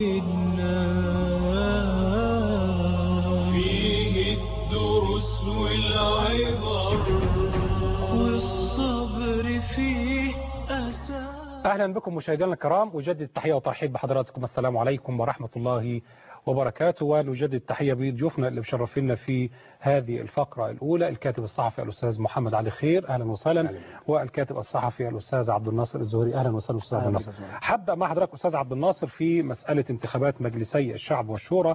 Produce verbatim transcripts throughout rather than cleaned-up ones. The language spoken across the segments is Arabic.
فيه الدروس والعبر والصبر فيه أساس. أهلا بكم مشاهدينا الكرام، أجدد التحية والترحيب بحضراتكم. السلام عليكم ورحمة الله وبركاته. ونجدد التحية بضيوفنا اللي مشرفينا في هذه الفقرة الأولى، الكاتب الصحفي الأستاذ محمد علي خير، أهلا وسهلا، والكاتب الصحفي الأستاذ عبد الناصر الزهري، أهلا وسهلا أستاذ عبد الناصر. هبدأ مع حضرتك أستاذ عبد الناصر في مسألة انتخابات مجلسي الشعب والشورى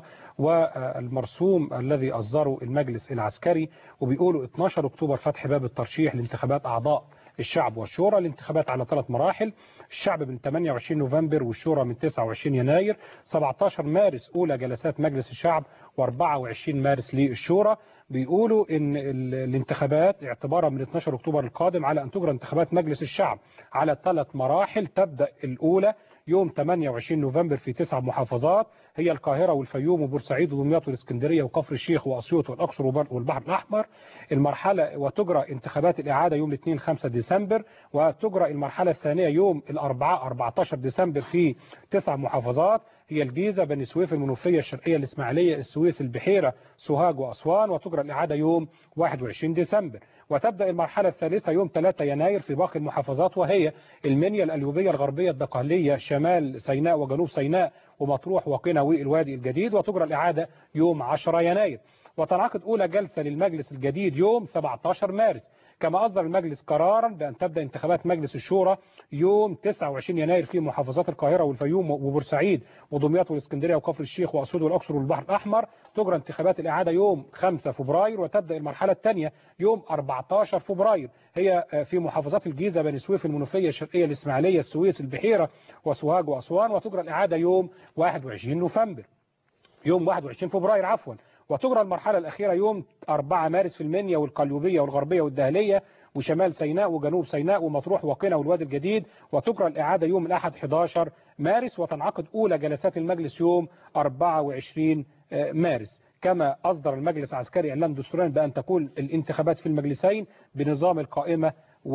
والمرسوم الذي أصدره المجلس العسكري، وبيقولوا اثناشر أكتوبر فتح باب الترشيح لانتخابات أعضاء الشعب والشورى. الانتخابات على ثلاث مراحل، الشعب من ثمانية وعشرين نوفمبر والشورى من تسعة وعشرين يناير، سبعة عشر مارس أولى جلسات مجلس الشعب وأربعة وعشرين مارس للشورى. بيقولوا ان الانتخابات اعتبارا من اثناشر أكتوبر القادم على ان تجرى انتخابات مجلس الشعب على ثلاث مراحل. تبدأ الأولى يوم ثمانية وعشرين نوفمبر في تسع محافظات هي القاهرة والفيوم وبورسعيد ودمياط والاسكندرية وكفر الشيخ وأسيوط والأقصر والبحر الأحمر. المرحلة وتجرى انتخابات الإعادة يوم الاثنين خمسة ديسمبر، وتجرى المرحلة الثانية يوم الأربعاء أربعة عشر ديسمبر في تسع محافظات هي الجيزة، بني سويف، المنوفية، الشرقية، الإسماعيلية، السويس، البحيرة، سوهاج وأسوان. وتجرى الإعادة يوم واحد وعشرين ديسمبر. وتبدأ المرحلة الثالثة يوم ثلاثة يناير في باقي المحافظات وهي المنيا، القليوبية، الغربية، الدقهلية، شمال سيناء وجنوب سيناء ومطروح وقنا والوادي الجديد. وتجرى الإعادة يوم عشرة يناير. وتنعقد أولى جلسة للمجلس الجديد يوم سبعة عشر مارس. كما أصدر المجلس قرارا بأن تبدأ انتخابات مجلس الشورى يوم تسعة وعشرين يناير في محافظات القاهرة والفيوم وبورسعيد ودمياط والاسكندرية وكفر الشيخ وأسيوط والأقصر والبحر الأحمر. تجرى انتخابات الإعادة يوم خمسة فبراير، وتبدأ المرحلة الثانية يوم أربعة عشر فبراير هي في محافظات الجيزة، بني سويف، المنوفية، الشرقية، الإسماعيلية، السويس، البحيرة وسوهاج وأسوان. وتجرى الإعادة يوم واحد وعشرين نوفمبر يوم واحد وعشرين فبراير عفوا. وتجرى المرحلة الأخيرة يوم أربعة مارس في المنيا والقليوبية والغربية والدهلية وشمال سيناء وجنوب سيناء ومطروح وقنا والوادي الجديد. وتجرى الإعادة يوم الأحد أحد عشر مارس. وتنعقد أولى جلسات المجلس يوم أربعة وعشرين مارس. كما أصدر المجلس العسكري إعلان دستوريا بأن تكون الانتخابات في المجلسين بنظام القائمة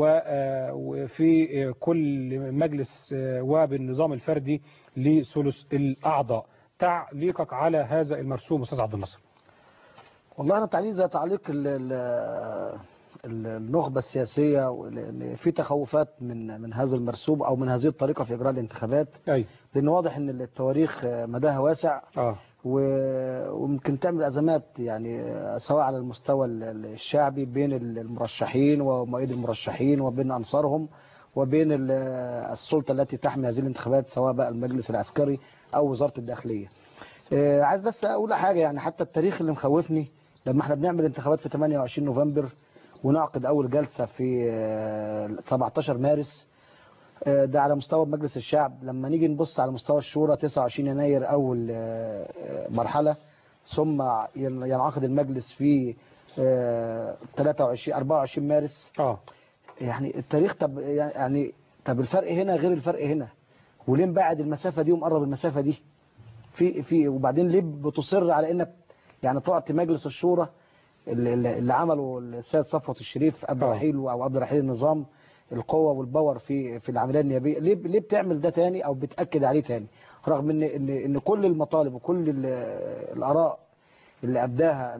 وفي كل مجلس وبالنظام الفردي لثلث الأعضاء. تعليقك على هذا المرسوم أستاذ عبد الناصر؟ والله أنا تعليق زي تعليق ال ال النخبة السياسية، لأن في تخوفات من من هذا المرسوم أو من هذه الطريقة في إجراء الانتخابات. أي. لأن واضح أن التواريخ مداها واسع. آه. وممكن تعمل أزمات، يعني سواء على المستوى الشعبي بين المرشحين ومؤيد المرشحين وبين أنصارهم وبين السلطة التي تحمي هذه الانتخابات، سواء بقى المجلس العسكري أو وزارة الداخلية. عايز بس أقول حاجة، يعني حتى التاريخ اللي مخوفني لما احنا بنعمل انتخابات في ثمانية وعشرين نوفمبر ونعقد أول جلسة في سبعة عشر مارس، ده على مستوى مجلس الشعب. لما نيجي نبص على مستوى الشورى تسعة وعشرين يناير أول مرحلة، ثم ينعقد المجلس في ثلاثة وعشرين أربعة وعشرين مارس. اه يعني التاريخ، طب يعني طب الفرق هنا غير الفرق هنا، وليه مبعد المسافة دي ومقرب المسافة دي في في وبعدين ليه بتصر على انك يعني تعطي مجلس الشورى اللي, اللي عمله السيد صفوت الشريف قبل رحيله او قبل رحيل النظام القوة والباور في في العملية النيابية؟ ليه ليه بتعمل ده تاني او بتأكد عليه تاني، رغم ان ان ان كل المطالب وكل الاراء اللي ابداها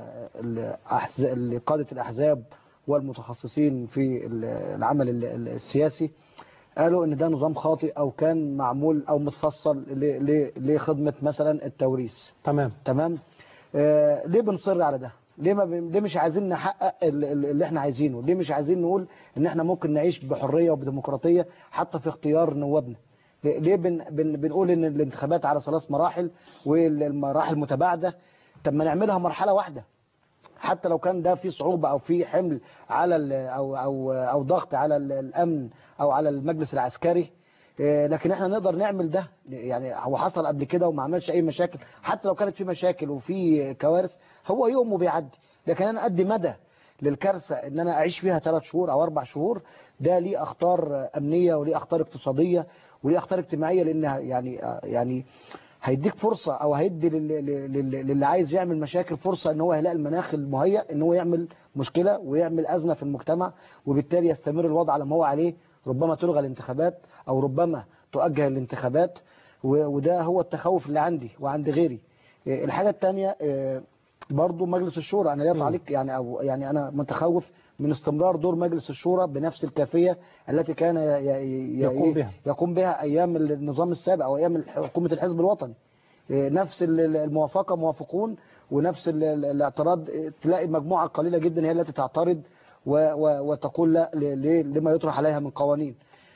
قادة الاحزاب والمتخصصين في العمل السياسي قالوا ان ده نظام خاطئ او كان معمول او متفصل لخدمة مثلا التوريث. تمام تمام. آه ليه بنصر على ده؟ ليه ما ب... ليه مش عايزين نحقق اللي احنا عايزينه؟ ليه مش عايزين نقول ان احنا ممكن نعيش بحرية وبديمقراطية حتى في اختيار نوابنا؟ ليه بن... بن... بنقول ان الانتخابات على ثلاث مراحل والمراحل متباعدة؟ طب ما نعملها مرحلة واحدة، حتى لو كان ده في صعوبة او في حمل على او او او ضغط على الامن او على المجلس العسكري، لكن احنا نقدر نعمل ده. يعني هو حصل قبل كده وما عملش اي مشاكل، حتى لو كانت في مشاكل وفي كوارث هو يوم وبيعدي. لكن انا ادي مدى للكارثه ان انا اعيش فيها ثلاث شهور او اربع شهور، ده ليه اخطار امنيه وليه اخطار اقتصاديه وليه اخطار اجتماعيه، لان يعني يعني هيديك فرصة او هيدي للي عايز يعمل مشاكل فرصة ان هو يلاقي المناخ المهيأ ان هو يعمل مشكلة ويعمل ازمة في المجتمع، وبالتالي يستمر الوضع على ما هو عليه. ربما تلغى الانتخابات او ربما تؤجل الانتخابات. وده هو التخوف اللي عندي وعند غيري. الحاجة الثانية برضو مجلس الشورى، انا ليا تعليق يعني او يعني انا متخوف من استمرار دور مجلس الشورى بنفس الكيفيه التي كان يقوم بها يقوم بها ايام النظام السابق او ايام حكومه الحزب الوطني. نفس الموافقه موافقون، ونفس الاعتراض تلاقي مجموعه قليله جدا هي التي تعترض وتقول لا لما يطرح عليها من قوانين.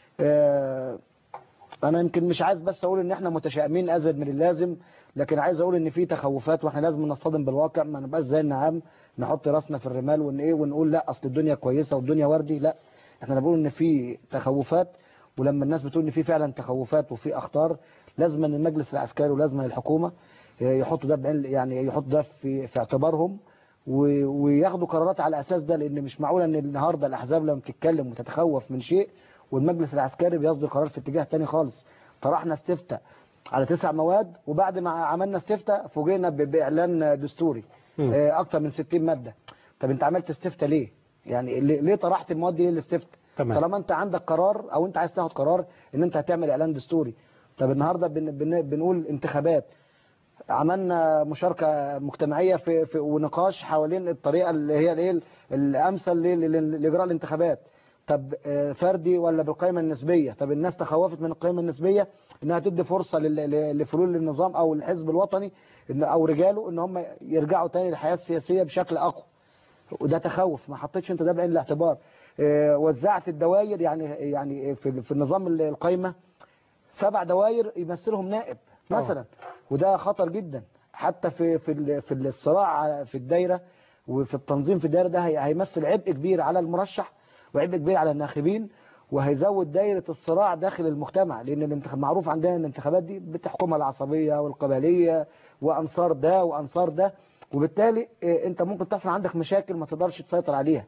انا يمكن مش عايز بس اقول ان احنا متشائمين ازيد من اللازم، لكن عايز اقول ان في تخوفات واحنا لازم نصطدم بالواقع، ما نبقاش زي النعام نحط راسنا في الرمال ون ايه ونقول لا اصل الدنيا كويسه والدنيا وردي. لا، احنا بنقول ان في تخوفات، ولما الناس بتقول ان في فعلا تخوفات وفي اخطار لازم ان المجلس العسكري ولازم الحكومه يحطوا ده بعين، يعني يحطوا ده في في اعتبارهم وياخدوا قرارات على اساس ده، لان مش معقول ان النهارده الاحزاب لما بتتكلم وتتخوف من شيء والمجلس العسكري بيصدر قرار في اتجاه تاني خالص. طرحنا استفتاء على تسع مواد، وبعد ما عملنا استفتاء فوجئنا باعلان دستوري اكتر من ستين ماده. طب انت عملت استفتاء ليه؟ يعني ليه طرحت المواد دي للاستفتاء؟ طالما انت عندك قرار او انت عايز تاخد قرار ان انت هتعمل اعلان دستوري. طب النهارده بن بن بنقول انتخابات، عملنا مشاركه مجتمعيه في, في ونقاش حوالين الطريقه اللي هي الايه الامثل لاجراء الانتخابات. طب فردي ولا بالقيمه النسبيه؟ طب الناس تخوفت من القيمه النسبيه انها تدي فرصه لفلول النظام او الحزب الوطني او رجاله ان هم يرجعوا تاني للحياه السياسيه بشكل اقوى، وده تخوف ما حطيتش انت ده بعين الاعتبار. وزعت الدوائر، يعني يعني في في النظام القايمه سبع دوائر يمثلهم نائب مثلا، وده خطر جدا. حتى في في في الصراع في الدايره وفي التنظيم في الدايره، ده هيمثل عبء كبير على المرشح وعبء كبير على الناخبين، وهيزود دايره الصراع داخل المجتمع، لان الانتخاب معروف عندنا ان الانتخابات دي بتحكمها العصبيه والقبليه وانصار ده وانصار ده، وبالتالي انت ممكن تحصل عندك مشاكل ما تقدرش تسيطر عليها.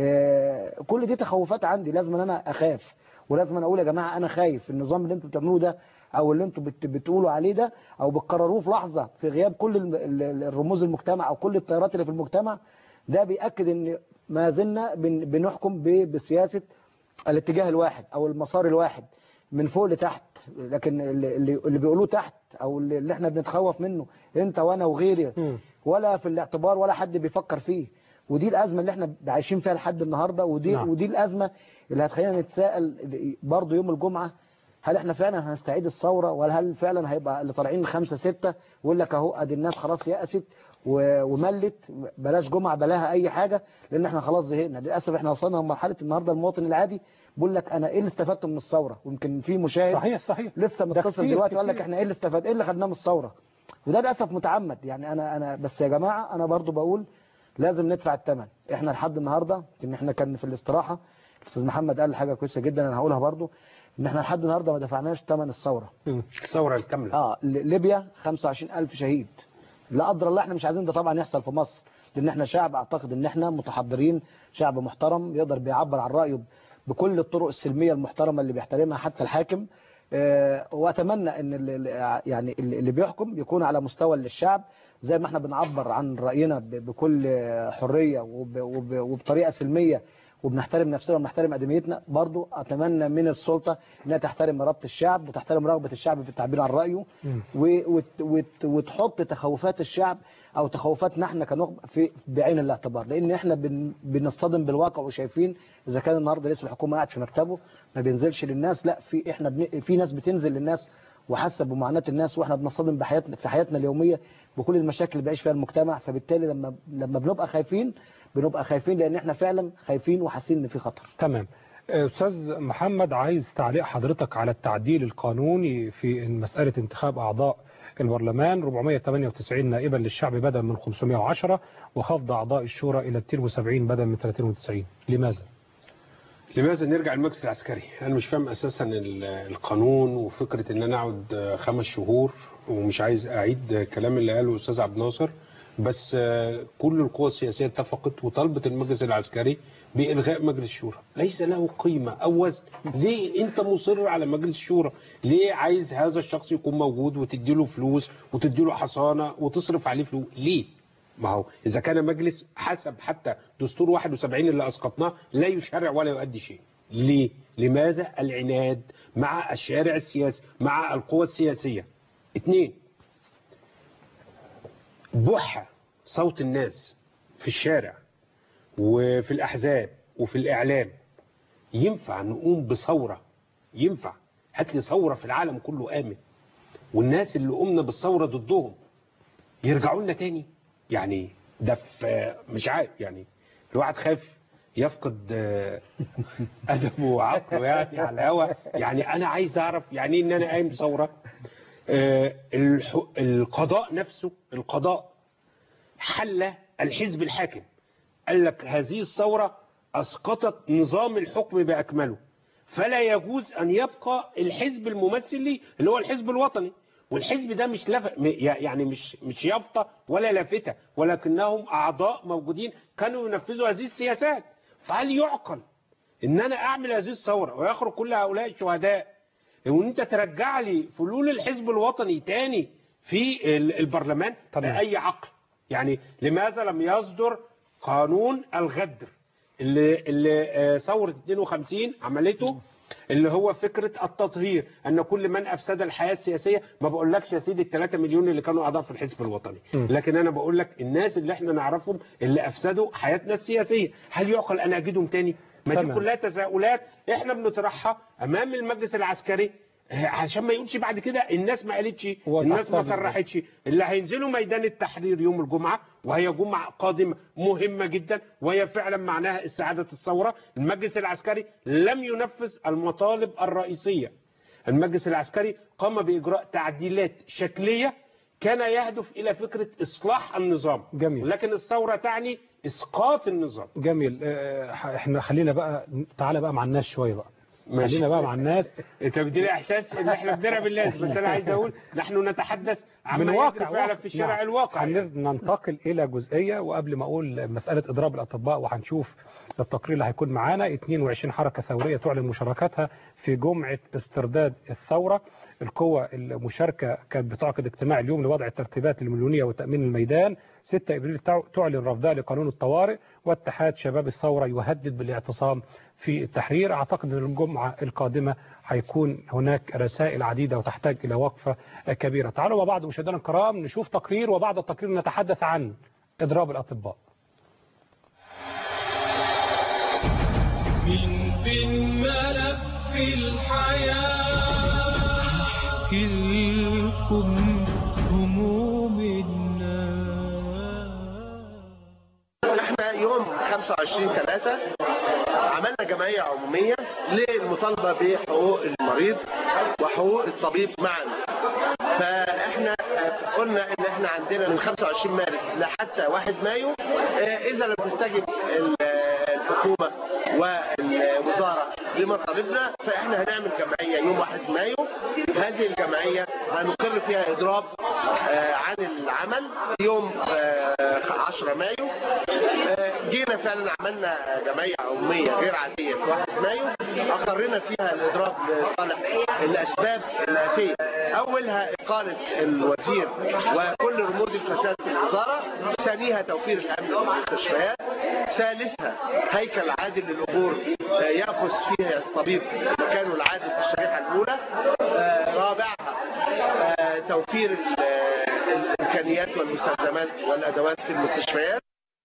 كل دي تخوفات عندي، لازم انا اخاف ولازم انا اقول يا جماعه انا خايف النظام اللي انتوا بتعملوه ده او اللي انتوا بتقولوا عليه ده او بتقرروه في لحظه في غياب كل الرموز المجتمع او كل التيارات اللي في المجتمع، ده بيأكد ان ما زلنا بنحكم بسياسه الاتجاه الواحد او المسار الواحد من فوق لتحت. لكن اللي, اللي بيقولوه تحت او اللي احنا بنتخوف منه انت وانا وغيري ولا في الاعتبار ولا حد بيفكر فيه، ودي الازمه اللي احنا عايشين فيها لحد النهارده، ودي نعم. ودي الازمه اللي هتخلينا نتساءل برضو يوم الجمعه، هل احنا فعلا هنستعيد الثوره ولا هل فعلا هيبقى اللي طالعين خمسة ستة ويقول لك اهو ادي الناس خلاص يأست وملت بلاش جمعه بلاها اي حاجه لان احنا خلاص زهقنا. للاسف احنا وصلنا لمرحله النهارده المواطن العادي بيقول لك انا ايه اللي استفدته من الثوره، ويمكن في مشاهد صحيح صحيح لسه متصل دلوقتي قال لك احنا ايه اللي استفاد ايه اللي خدناه من الثوره، وده للاسف متعمد. يعني انا انا بس يا جماعه انا برضو بقول لازم ندفع الثمن. احنا لحد النهارده ان احنا كان في الاستراحه الاستاذ محمد قال حاجه كويسه جدا انا هقولها برضو، ان احنا لحد النهارده ما دفعناش ثمن الثوره. الثوره الكامله اه ليبيا خمسة وعشرين ألف شهيد، لا قدر الله احنا مش عايزين ده طبعا يحصل في مصر، لان احنا شعب اعتقد ان احنا متحضرين، شعب محترم يقدر بيعبر عن رايه بكل الطرق السلميه المحترمه اللي بيحترمها حتى الحاكم. آه واتمنى ان اللي يعني اللي بيحكم يكون على مستوى للشعب، زي ما احنا بنعبر عن راينا بكل حريه وبطريقه سلميه وبنحترم نفسنا وبنحترم ادميتنا، برضو اتمنى من السلطه انها تحترم رغبه الشعب وتحترم رغبه الشعب في التعبير عن رايه، وتحط تخوفات الشعب او تخوفاتنا احنا كنخبه في بعين الاعتبار، لان احنا بن بنصطدم بالواقع وشايفين اذا كان النهارده رئيس الحكومه قاعد في مكتبه ما بينزلش للناس، لا في احنا بن في ناس بتنزل للناس وحاسه بمعاناه الناس، واحنا بنصطدم بحياتنا في حياتنا اليوميه بكل المشاكل اللي بيعيش فيها المجتمع. فبالتالي لما لما بنبقى خايفين بنبقى خايفين لان احنا فعلا خايفين وحاسين ان في خطر. تمام. استاذ محمد، عايز تعليق حضرتك على التعديل القانوني في مساله انتخاب اعضاء البرلمان، أربعمائة وثمانية وتسعين نائبا للشعب بدلا من خمسمائة وعشرة، وخفض اعضاء الشورى الى مئتين وسبعين بدلا من ثلاثين وتسعين، لماذا؟ لماذا نرجع المجلس العسكري؟ انا مش فاهم اساسا القانون وفكره ان انا اقعد خمس شهور، ومش عايز اعيد كلام اللي قاله الاستاذ عبد الناصر، بس كل القوى السياسيه اتفقت وطلبت المجلس العسكري بالغاء مجلس الشورى، ليس له قيمه او وزن. ليه انت مصر على مجلس الشورى؟ ليه عايز هذا الشخص يكون موجود وتدي له فلوس وتدي له حصانه وتصرف عليه فلوس؟ ليه؟ ما هو إذا كان مجلس حسب حتى دستور واحد وسبعين اللي أسقطناه لا يشرع ولا يؤدي شيء، ليه؟ لماذا العناد مع الشارع السياسي، مع القوى السياسية؟ اثنين، بحة صوت الناس في الشارع وفي الأحزاب وفي الإعلام. ينفع نقوم بثورة؟ ينفع؟ هات لي ثورة في العالم كله آمن، والناس اللي قمنا بالثورة ضدهم يرجعوا لنا تاني؟ يعني ده في مش عارف، يعني الواحد خايف يفقد أدبه وعقله يعني على الهوا. يعني أنا عايز أعرف يعني إيه إن أنا قايم بثورة. القضاء نفسه، القضاء حل الحزب الحاكم، قال لك هذه الثورة أسقطت نظام الحكم بأكمله، فلا يجوز أن يبقى الحزب الممثل لي اللي هو الحزب الوطني. والحزب ده مش لف... يعني مش مش يافطة ولا لافتة، ولكنهم أعضاء موجودين كانوا ينفذوا هذه السياسات. فهل يعقل إن أنا أعمل هذه الثورة ويخرج كل هؤلاء الشهداء وإن أنت ترجع لي فلول الحزب الوطني تاني في البرلمان؟ بأي عقل؟ يعني لماذا لم يصدر قانون الغدر اللي اللي ثورة اثنين وخمسين عملته، اللي هو فكرة التطهير، أن كل من أفسد الحياة السياسية، ما بقولكش يا سيدي الثلاثة مليون اللي كانوا أعضاء في الحزب الوطني، لكن أنا بقول لك الناس اللي احنا نعرفهم اللي أفسدوا حياتنا السياسية، هل يعقل أن أجدهم تاني؟ ما دي كلها تساؤلات احنا بنطرحها أمام المجلس العسكري عشان ما يقولش بعد كده الناس ما قالتش، الناس ما صرحتش. اللي هينزلوا ميدان التحرير يوم الجمعة، وهي جمعة قادمة مهمة جدا وهي فعلا معناها استعادة الثورة. المجلس العسكري لم ينفذ المطالب الرئيسية. المجلس العسكري قام بإجراء تعديلات شكلية كان يهدف إلى فكرة إصلاح النظام. جميل. لكن الثورة تعني إسقاط النظام. جميل. احنا خلينا بقى تعالى بقى مع الناس شوية بقى. خلينا بقى مع الناس. انت بدي احساس ان احنا بنضرب الناس، بس انا عايز اقول نحن نتحدث عن من واقع فعلا في الشارع. نعم. الواقع. ننتقل الى جزئيه، وقبل ما اقول مساله اضراب الاطباء وهنشوف التقرير اللي هيكون معانا. اثنين وعشرين حركه ثوريه تعلن مشاركتها في جمعه استرداد الثوره. القوى المشاركه كانت بتعقد اجتماع اليوم لوضع الترتيبات المليونيه وتامين الميدان. ستة ابريل تعلن رفضها لقانون الطوارئ، واتحاد شباب الثوره يهدد بالاعتصام في التحرير. اعتقد ان الجمعه القادمه هيكون هناك رسائل عديده وتحتاج الى وقفه كبيره. تعالوا مع بعض مشاهدينا الكرام نشوف تقرير، وبعد التقرير نتحدث عن اضراب الاطباء. من بين ملف الحياه احكي لكم هموم الناس. احنا يوم خمسة وعشرين ثلاثة عملنا جمعية عمومية للمطالبة بحقوق المريض وحقوق الطبيب معا. فاحنا قلنا ان احنا عندنا من خمسة وعشرين مارس لحتى واحد مايو، اذا لم تستجب الحكومة والوزارة لمطالبنا فاحنا هنعمل جمعية يوم واحد مايو. هذه الجمعية هنقر فيها اضراب عن العمل يوم عشرة مايو. جينا فعلا عملنا جمعية عمومية غير عادية في واحد مايو، أقرنا فيها الإضراب لصالح الأسباب الآتية. أولها إقالة الوزير وكل رموز الفساد في الوزارة. ثانيها توفير الأمن في المستشفيات. ثالثها هيكل عادل للأجور يأخذ فيها الطبيب مكانه العادل في الشريحة الأولى. رابعها توفير الإمكانيات والمستلزمات والأدوات في المستشفيات.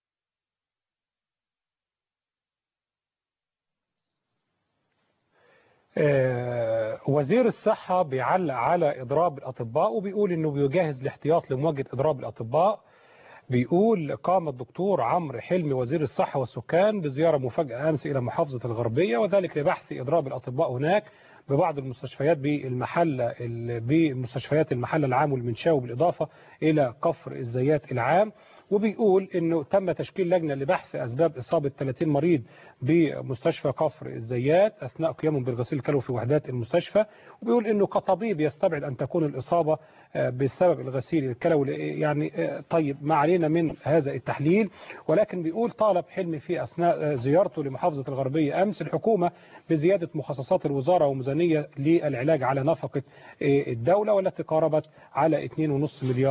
وزير الصحة بيعلق على إضراب الأطباء وبيقول إنه بيجهز الاحتياط لمواجهة إضراب الأطباء. بيقول قام الدكتور عمرو حلمي وزير الصحة والسكان بزيارة مفاجئة أمس إلى محافظة الغربية، وذلك لبحث إضراب الأطباء هناك ببعض المستشفيات بالمحلة بمستشفيات المحلة العام والمنشاوي بالإضافة إلى كفر الزيات العام. وبيقول انه تم تشكيل لجنة لبحث اسباب اصابة ثلاثين مريض بمستشفى كفر الزيات اثناء قيامهم بالغسيل الكلوي في وحدات المستشفى. وبيقول انه كطبيب يستبعد ان تكون الاصابة بسبب الغسيل الكلوي. يعني طيب ما علينا من هذا التحليل، ولكن بيقول طالب حلمي في اثناء زيارته لمحافظة الغربية امس الحكومة بزيادة مخصصات الوزارة وميزانية للعلاج على نفقة الدولة والتي قاربت على اثنين ونصف مليار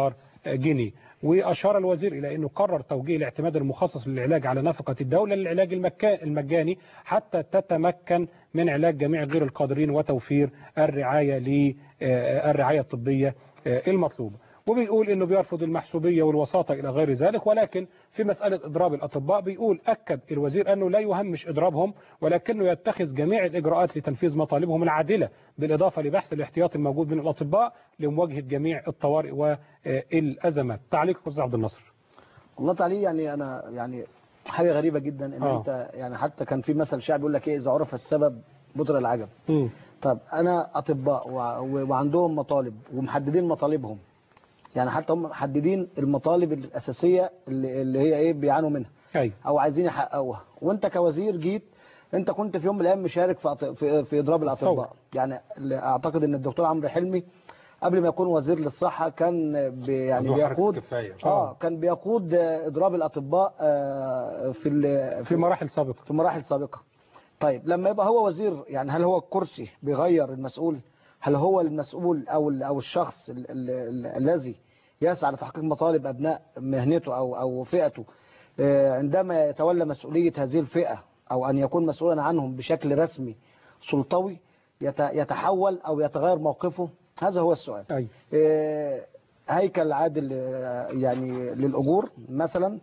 جنيه. وأشار الوزير إلى أنه قرر توجيه الاعتماد المخصص للعلاج على نفقة الدولة للعلاج المجاني حتى تتمكن من علاج جميع غير القادرين وتوفير الرعاية للرعاية الطبية المطلوبة. وبيقول انه بيرفض المحسوبية والوساطة الى غير ذلك، ولكن في مسألة اضراب الاطباء بيقول اكد الوزير انه لا يهمش اضرابهم، ولكنه يتخذ جميع الاجراءات لتنفيذ مطالبهم العادلة، بالاضافة لبحث الاحتياطي الموجود من الاطباء لمواجهة جميع الطوارئ والازمات. تعليق استاذ عبد الناصر. والله تعليق يعني انا يعني حاجة غريبة جدا ان آه. انت يعني حتى كان في مثل شعبي يقول لك ايه، اذا عرف السبب بطر العجب. م. طب انا اطباء وعندهم مطالب ومحددين مطالبهم، يعني حتى هم محددين المطالب الأساسية اللي, اللي هي ايه بيعانوا منها أي. او عايزين يحققوها، وانت كوزير جيت انت كنت في يوم من الايام مشارك في في, في اضراب الاطباء. يعني اعتقد ان الدكتور عمرو حلمي قبل ما يكون وزير للصحة كان بي يعني بيقود اه كان بيقود اضراب الاطباء في في مراحل سابقة في مراحل سابقة. طيب لما يبقى هو وزير، يعني هل هو الكرسي بيغير المسؤول؟ هل هو المسؤول او او الشخص الذي يسعى لتحقيق مطالب ابناء مهنته او او فئته عندما يتولى مسؤولية هذه الفئة او ان يكون مسؤولا عنهم بشكل رسمي سلطوي يتحول او يتغير موقفه؟ هذا هو السؤال. أي. هيكل عادل يعني للأجور مثلا،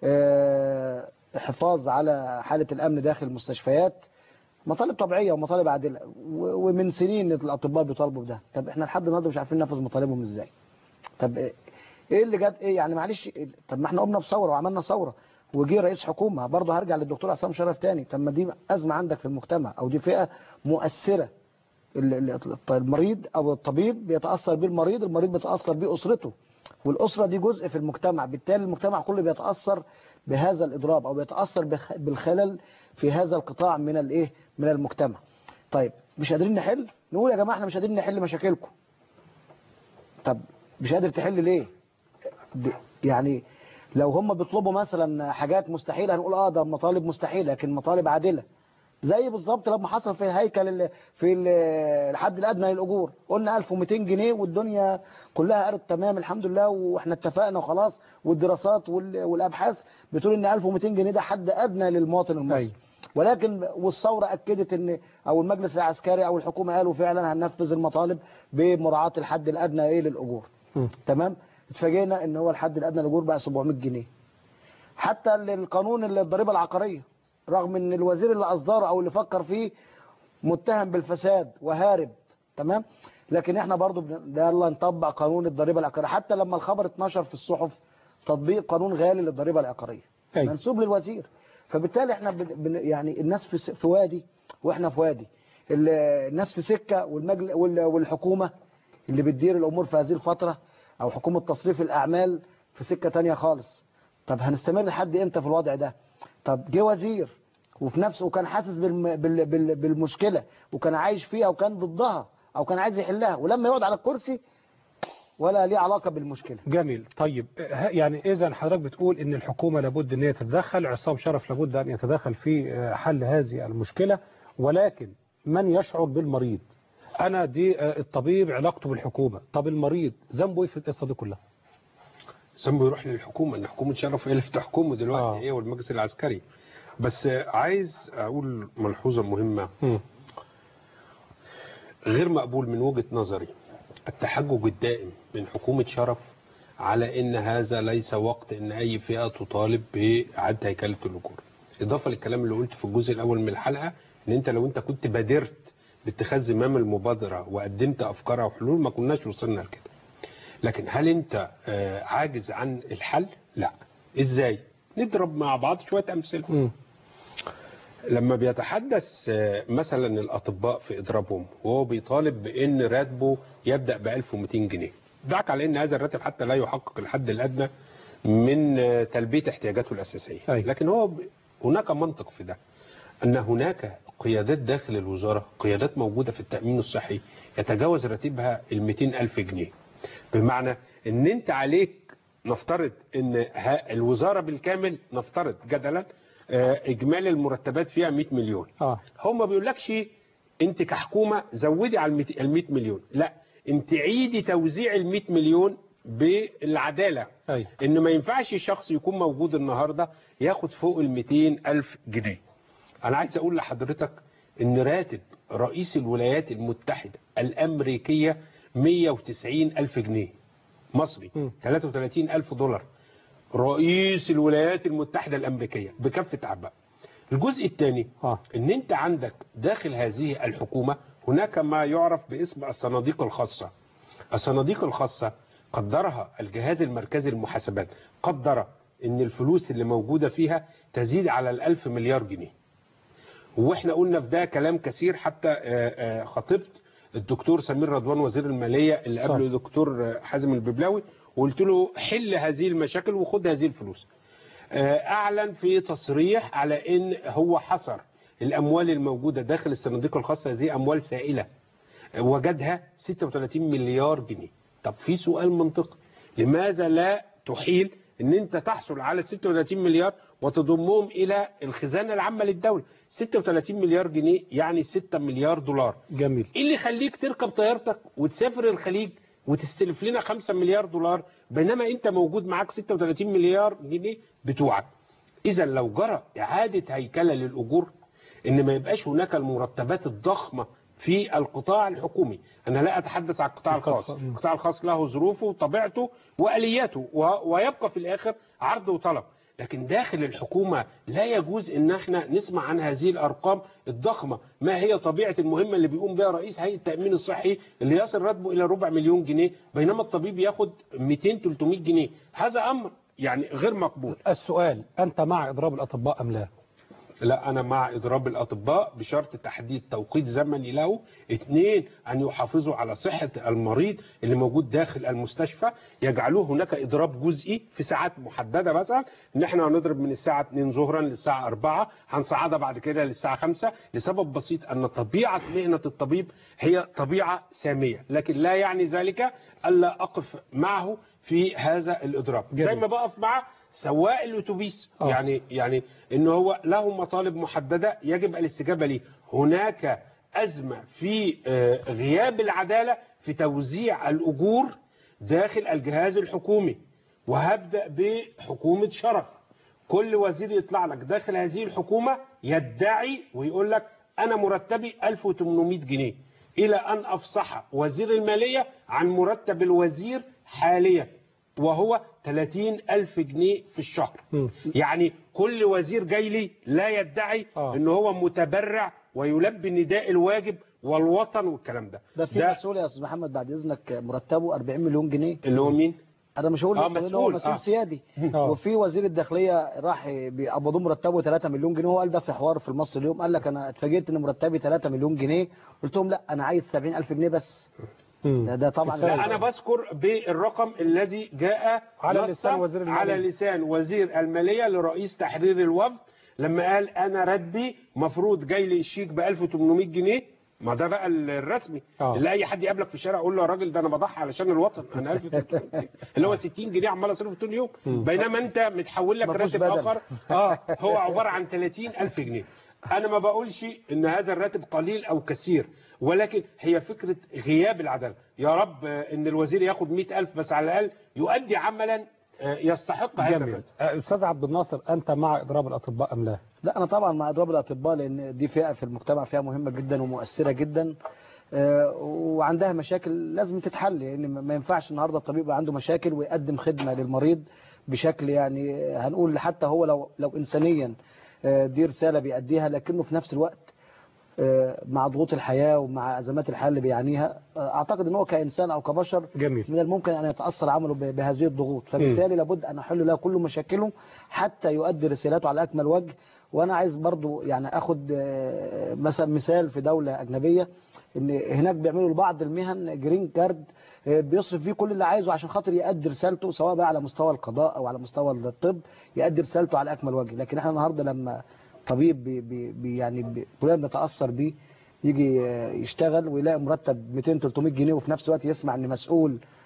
حفاظ على حالة الأمن داخل المستشفيات، مطالب طبيعية ومطالب عادلة، ومن سنين الأطباء بيطالبوا بده. طب احنا لحد النهارده مش عارفين ننفذ مطالبهم ازاي. طب ايه اللي جد ايه يعني معلش؟ طب ما احنا قمنا بثوره وعملنا ثوره وجي رئيس حكومه، برضه هرجع للدكتور عصام شرف تاني. طب ما دي ازمه عندك في المجتمع او دي فئه مؤثره، المريض او الطبيب بيتاثر بيه المريض، المريض بيتاثر بيه اسرته، والاسره دي جزء في المجتمع، بالتالي المجتمع كله بيتاثر بهذا الاضراب او بيتاثر بالخلل في هذا القطاع من الايه من المجتمع. طيب مش قادرين نحل؟ نقول يا جماعه احنا مش قادرين نحل مشاكلكم. طب مش قادر تحل ليه؟ يعني لو هم بيطلبوا مثلا حاجات مستحيله هنقول اه ده مطالب مستحيله لكن مطالب عادله. زي بالظبط لما حصل في هيكل في الحد الادنى للاجور، قلنا ألف ومئتين جنيه والدنيا كلها قالت تمام الحمد لله واحنا اتفقنا وخلاص، والدراسات والابحاث بتقول ان ألف ومئتين جنيه ده حد ادنى للمواطن المصري. ولكن والثوره اكدت ان او المجلس العسكري او الحكومه قالوا فعلا هننفذ المطالب بمراعاه الحد الادنى ايه للاجور. م. تمام. اتفاجئنا ان هو الحد الادنى للاجور بقى سبعمئة جنيه. حتى القانون الضريبه العقاريه، رغم ان الوزير اللي اصدره او اللي فكر فيه متهم بالفساد وهارب، تمام، لكن احنا برضو يلا نطبق قانون الضريبه العقاريه. حتى لما الخبر اتنشر في الصحف تطبيق قانون غالي للضريبه العقاريه منسوب للوزير. فبالتالي احنا بن يعني الناس في في وادي واحنا في وادي، الناس في سكه والمجل والحكومه اللي بتدير الامور في هذه الفتره او حكومه تصريف الاعمال في سكه ثانيه خالص. طب هنستمر لحد امتى في الوضع ده؟ طب جه وزير وفي نفسه وكان حاسس بالم... بال... بال... بالمشكله وكان عايش فيها وكان ضدها او كان عايز يحلها، ولما يقعد على الكرسي ولا ليه علاقه بالمشكله. جميل. طيب يعني اذا حضرتك بتقول ان الحكومه لابد ان هي تتدخل، عصام شرف لابد ان يتدخل في حل هذه المشكله، ولكن من يشعر بالمريض؟ انا دي الطبيب علاقته بالحكومه، طب المريض ذنبه ايه في القصه دي كلها؟ ذنبه يروح للحكومه، ان حكومه شرف هي اللي بتحكمه دلوقتي آه. هي والمجلس العسكري. بس عايز اقول ملحوظه مهمه م. غير مقبول من وجهه نظري التحجج الدائم من حكومه شرف على ان هذا ليس وقت ان اي فئه تطالب باعاده هيكله الاجور. اضافه للكلام اللي قلت في الجزء الاول من الحلقه ان انت لو انت كنت بادرت باتخاذ زمام المبادره وقدمت افكارها وحلول ما كناش وصلنا لكده. لكن هل انت عاجز عن الحل؟ لا. ازاي؟ نضرب مع بعض شويه امثله. م. لما بيتحدث مثلا الاطباء في اضرابهم وهو بيطالب بان راتبه يبدا ب ألف ومئتين جنيه، دعك على ان هذا الراتب حتى لا يحقق الحد الادنى من تلبيه احتياجاته الاساسيه. أي. لكن هو هناك منطق في ده، ان هناك قيادات داخل الوزاره، قيادات موجوده في التامين الصحي يتجاوز راتبها ال مئتين ألف جنيه، بمعنى ان انت عليك نفترض ان الوزاره بالكامل نفترض جدلا اجمالي المرتبات فيها مئة مليون. اه هم ما بيقولكش انت كحكومه زودي على ال مئة مليون، لا انت عيدي توزيع ال مئة مليون بالعداله. أي. ان ما ينفعش شخص يكون موجود النهارده ياخد فوق ال مئتين ألف جنيه. انا عايز اقول لحضرتك ان راتب رئيس الولايات المتحده الامريكيه مئة وتسعين ألف جنيه مصري، م. ثلاثة وثلاثين ألف دولار. رئيس الولايات المتحده الامريكيه بكافه اعباء. الجزء الثاني آه. ان انت عندك داخل هذه الحكومه هناك ما يعرف باسم الصناديق الخاصه. الصناديق الخاصه قدرها الجهاز المركزي للمحاسبات، قدر ان الفلوس اللي موجوده فيها تزيد على الألف مليار جنيه. واحنا قلنا في ده كلام كثير، حتى خطبت الدكتور سمير رضوان وزير الماليه اللي صح. قبله الدكتور حازم الببلاوي، وقلت له حل هذه المشاكل وخد هذه الفلوس. اعلن في تصريح على ان هو حصر الاموال الموجوده داخل الصناديق الخاصه، هذه اموال سائله وجدها ستة وثلاثين مليار جنيه. طب في سؤال منطقي، لماذا لا تحيل ان انت تحصل على ستة وثلاثين مليار وتضمهم الى الخزانه العامه للدوله؟ ستة وثلاثين مليار جنيه يعني ستة مليار دولار. جميل. ايه اللي يخليك تركب طيارتك وتسافر الخليج وتستلف لنا خمسة مليار دولار بينما انت موجود معاك ستة وثلاثين مليار جنيه بتوعك؟ اذا لو جرى اعاده هيكله للاجور، ان ما يبقاش هناك المرتبات الضخمه في القطاع الحكومي. انا لا اتحدث عن القطاع الخاص، القطاع الخاص له ظروفه وطبيعته والياته، ويبقى في الاخر عرض وطلب. لكن داخل الحكومه لا يجوز ان احنا نسمع عن هذه الارقام الضخمه. ما هي طبيعه المهمه اللي بيقوم بها رئيس هيئه التامين الصحي اللي يصل راتبه الى ربع مليون جنيه بينما الطبيب ياخد مئتين ثلاثمئة جنيه؟ هذا امر يعني غير مقبول. السؤال، انت مع اضراب الاطباء ام لا؟ لا، أنا مع إضراب الأطباء بشرط تحديد توقيت زمني له. اثنين، أن يحافظوا على صحة المريض اللي موجود داخل المستشفى، يجعلوه هناك إضراب جزئي في ساعات محددة، مثلا إن إحنا هنضرب من الساعة اتنين ظهرا للساعة أربعة، هنصعدها بعد كده للساعة خمسة، لسبب بسيط أن طبيعة مهنة الطبيب هي طبيعة سامية، لكن لا يعني ذلك ألا أقف معه في هذا الإضراب. جميل. زي ما بقف مع سواق الاتوبيس، أوه. يعني يعني انه هو له مطالب محدده يجب الاستجابه ليه. هناك ازمه في غياب العداله في توزيع الاجور داخل الجهاز الحكومي، وهبدا بحكومه شرف. كل وزير يطلع لك داخل هذه الحكومه يدعي ويقول لك انا مرتبي ألف وثمانمئة جنيه، الى ان افصح وزير الماليه عن مرتب الوزير حاليا وهو ثلاثين ألف جنيه في الشهر. م. يعني كل وزير جاي لي لا يدعي آه. ان هو متبرع ويلبي النداء الواجب والوطن والكلام ده. ده في مسؤول يا استاذ محمد بعد اذنك مرتبه أربعين مليون جنيه. اللي هو مين؟ انا مش هقول آه مسؤول, مسؤول. هو مسؤول آه. سيادي. آه. وفي وزير الداخليه راح بيقبضوه مرتبه ثلاثة مليون جنيه، هو قال ده في حوار في المصري اليوم، قال لك انا اتفاجئت ان مرتبي ثلاثة مليون جنيه، قلت لهم لا انا عايز سبعين ألف جنيه بس. ده, ده طبعا لا، انا بذكر بالرقم الذي جاء على لسان وزير المالية، على لسان وزير الماليه لرئيس تحرير الوفد لما قال انا راتبي مفروض جاي لي الشيك ب ألف وثمانمئة جنيه. ما ده بقى الرسمي أوه. اللي اي حد يقابلك في الشارع يقول له يا راجل ده انا بضحي علشان الوطن، انا ألف وثمانمئة اللي هو ستين جنيه عمال اصرفه طول اليوم، بينما انت متحول لك راتب اخر اه هو عباره عن ثلاثين ألف جنيه. انا ما بقولش ان هذا الراتب قليل او كثير، ولكن هي فكره غياب العداله. يا رب ان الوزير ياخد مئة ألف بس على الاقل يؤدي عملا يستحق هذا الراتب. استاذ عبد الناصر، انت مع اضراب الاطباء ام لا؟ لا، انا طبعا مع اضراب الاطباء، لان دي فئه في المجتمع فئه مهمه جدا ومؤثره جدا وعندها مشاكل لازم تتحل. يعني ما ينفعش النهارده الطبيب يبقى عنده مشاكل ويقدم خدمه للمريض بشكل يعني هنقول حتى هو لو لو انسانيا دي رساله بيأديها، لكنه في نفس الوقت مع ضغوط الحياه ومع ازمات الحياه اللي بيعانيها اعتقد ان هو كانسان او كبشر جميل. من الممكن ان يتاثر عمله بهذه الضغوط، فبالتالي م. لابد ان احل له كل مشاكله حتى يؤدي رسالته على اكمل وجه. وانا عايز برضو يعني اخد مثلا مثال في دوله اجنبيه، ان هناك بيعملوا لبعض المهن جرين كارد بيصرف فيه كل اللي عايزه عشان خاطر يؤدي رسالته، سواء بقى على مستوى القضاء او على مستوى الطب، يؤدي رسالته على اكمل وجه. لكن احنا النهارده لما طبيب بي بي يعني كلنا بنتاثر بيه يجي يشتغل ويلاقي مرتب مئتين ثلاثمئة جنيه وفي نفس الوقت يسمع ان مسؤول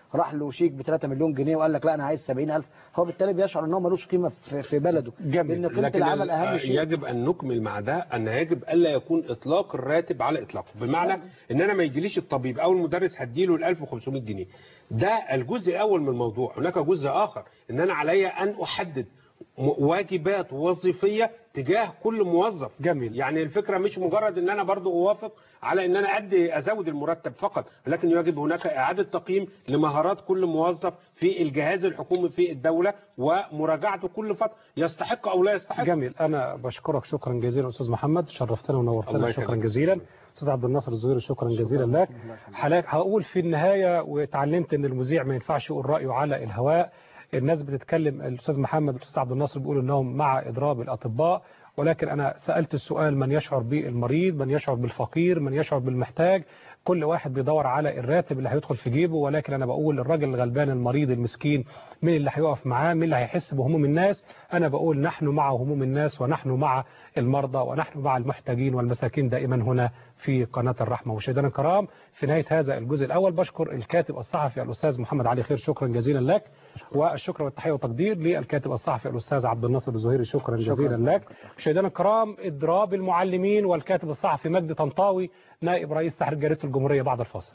راح له شيك ب ثلاثة مليون جنيه وقال لك لا انا عايز سبعين ألف، هو بالتالي بيشعر ان هو ملوش قيمه في في بلده. جميل. لان قيمه لكن العمل اهم شيء. يجب ان نكمل مع ده ان يجب الا يكون اطلاق الراتب على اطلاقه، بمعنى ان انا ما يجيليش الطبيب او المدرس هديله ال ألف وخمسمائة جنيه. ده الجزء الاول من الموضوع. هناك جزء اخر ان انا علي ان احدد واجبات وظيفيه تجاه كل موظف. جميل. يعني الفكره مش مجرد ان انا برضو اوافق على ان انا ادي ازود المرتب فقط، ولكن يجب هناك اعاده تقييم لمهارات كل موظف في الجهاز الحكومي في الدوله، ومراجعته كل فتره يستحق او لا يستحق. جميل. انا بشكرك شكرا جزيلا استاذ محمد، شرفتنا ونورتنا، شكرا جزيلا. استاذ عبد الناصر الزهيري شكرا جزيلا لك. حضرتك هقول في النهايه، واتعلمت ان المذيع ما ينفعش يقول رايه على الهواء. الناس بتتكلم، الاستاذ محمد والاستاذ عبد الناصر بيقولوا انهم مع اضراب الاطباء، ولكن انا سالت السؤال: من يشعر بالمريض، من يشعر بالفقير، من يشعر بالمحتاج؟ كل واحد بيدور على الراتب اللي هيدخل في جيبه، ولكن انا بقول الراجل الغلبان المريض المسكين مين اللي هيقف معاه؟ مين اللي هيحس بهموم الناس؟ انا بقول نحن مع هموم الناس، ونحن مع المرضى، ونحن مع المحتاجين والمساكين دائما هنا في قناة الرحمة. مشاهدينا الكرام، في نهاية هذا الجزء الأول بشكر الكاتب الصحفي الأستاذ محمد علي خير، شكرا جزيلا لك. والشكر والتحية والتقدير للكاتب الصحفي الأستاذ عبد الناصر الزهيري، شكرا جزيلا لك. مشاهدينا الكرام، إضراب المعلمين والكاتب الصحفي مجدي طنطاوي نائب رئيس تحرير جريدة الجمهورية بعد الفاصل.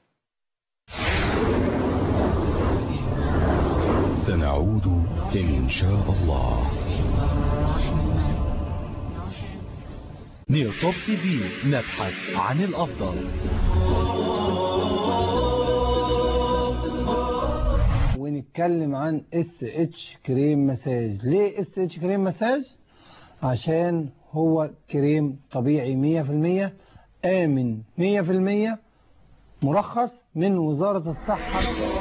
سنعود إن شاء الله. نيوتوب تي في، نبحث عن الأفضل. ونتكلم عن اس اتش كريم مساج. ليه اس اتش كريم مساج؟ عشان هو كريم طبيعي مية في المية، آمن مية في المية، مرخص من وزارة الصحة.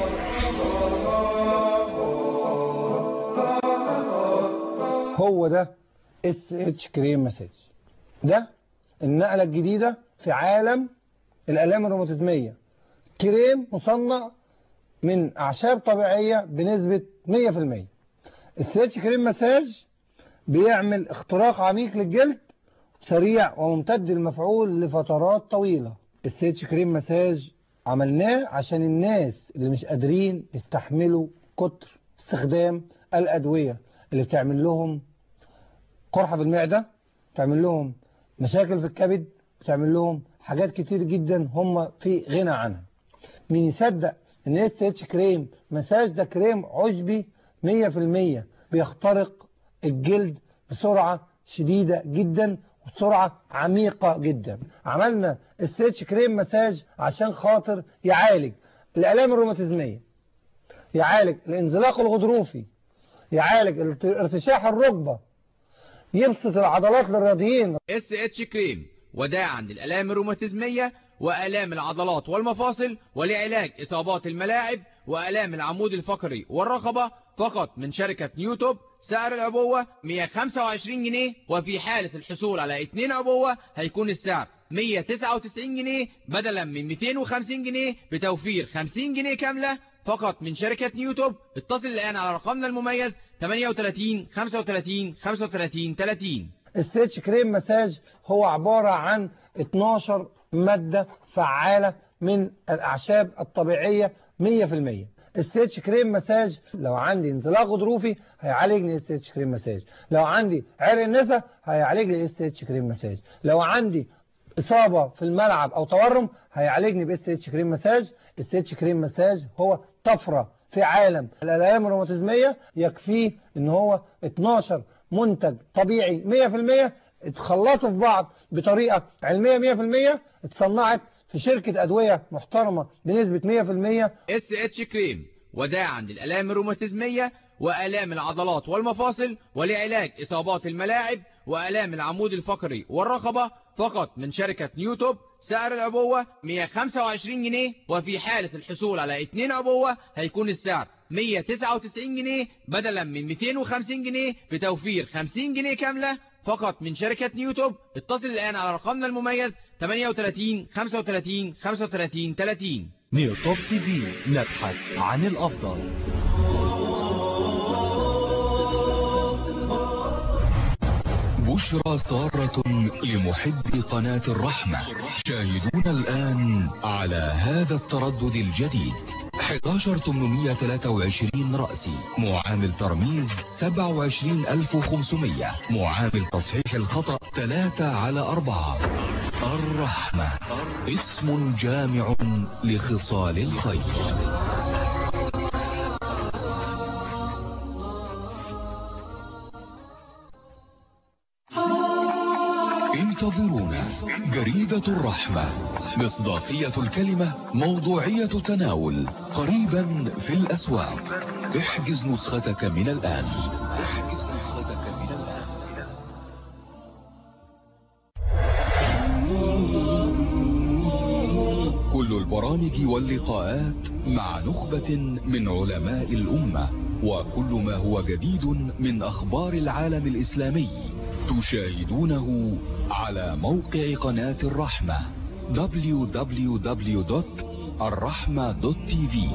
هو ده اس اتش كريم مساج. ده النقلة الجديدة في عالم الآلام الروماتيزمية. كريم مصنع من أعشاب طبيعية بنسبة مية في المية. اس اتش كريم مساج بيعمل اختراق عميق للجلد، سريع وممتد المفعول لفترات طويلة. اس اتش كريم مساج عملناه عشان الناس اللي مش قادرين يستحملوا كتر استخدام الأدوية اللي بتعمل لهم قرحة في المعدة، بتعمل لهم مشاكل في الكبد، بتعمل لهم حاجات كتير جدا هم في غنى عنها. مين يصدق ان اس اتش كريم مساج ده كريم عشبي مية في المية، بيخترق الجلد بسرعة شديدة جدا وبسرعة عميقة جدا. عملنا اس اتش كريم مساج عشان خاطر يعالج الآلام الروماتيزمية، يعالج الانزلاق الغضروفي، يعالج ارتشاح الركبة، يبسط العضلات للرياضيين. اس اتش كريم وداعا للآلام الروماتيزمية وآلام العضلات والمفاصل، ولعلاج إصابات الملاعب وآلام العمود الفقري والرقبة، فقط من شركة نيوتوب. سعر العبوة مية وخمسة وعشرين جنيه، وفي حالة الحصول على اتنين عبوة هيكون السعر مية وتسعة وتسعين جنيه بدلا من ميتين وخمسين جنيه، بتوفير خمسين جنيه كاملة فقط من شركة نيوتوب. اتصل الآن على رقمنا المميز ثمانية وثلاثين خمسة وثلاثين خمسة وثلاثين ثلاثين. اس اتش كريم مساج هو عبارة عن اتناشر مادة فعالة من الأعشاب الطبيعية مية في المية. اس اتش كريم مساج لو عندي انزلاق غضروفي هيعالجني اس اتش كريم مساج، لو عندي عرق النسا هيعالجني اس اتش كريم مساج، لو عندي إصابة في الملعب أو تورم هيعالجني باس اتش كريم مساج. اس اتش كريم مساج هو طفرة في عالم الآلام الروماتيزمية. يكفيه ان هو اتناشر منتج طبيعي مية في المية اتخلطوا في بعض بطريقة علمية مية في المية، اتصنعت في شركة أدوية محترمة بنسبة مية في المية. اس اتش كريم وداعا للآلام الروماتيزمية وآلام العضلات والمفاصل، ولعلاج إصابات الملاعب وآلام العمود الفقري والرقبة، فقط من شركة نيوتوب. سعر العبوة مية وخمسة وعشرين جنيه، وفي حالة الحصول على اتنين عبوة هيكون السعر مية وتسعة وتسعين جنيه بدلا من ميتين وخمسين جنيه، بتوفير خمسين جنيه كاملة فقط من شركة نيوتوب. اتصل الآن على رقمنا المميز ثمانية وثلاثين خمسة وثلاثين خمسة وثلاثين ثلاثين. نيوتوب تي في، نبحث عن الأفضل. بشرى سارة لمحبي قناة الرحمة. شاهدون الآن على هذا التردد الجديد أحد عشر ثمانمائة وثلاثة وعشرين رأسي. معامل ترميز سبعة وعشرين ألف وخمسمائة. معامل تصحيح الخطأ ثلاثة على أربعة. الرحمة اسم جامع لخصال الخير. انتظرونا. جريدة الرحمة، مصداقية الكلمة، موضوعية تناول، قريبا في الأسواق. احجز نسختك من الآن. احجز نسختك من الآن. كل البرامج واللقاءات مع نخبة من علماء الأمة، وكل ما هو جديد من أخبار العالم الإسلامي تشاهدونه على موقع قناة الرحمة دبليو دبليو دبليو دوت الرحمة دوت تي في.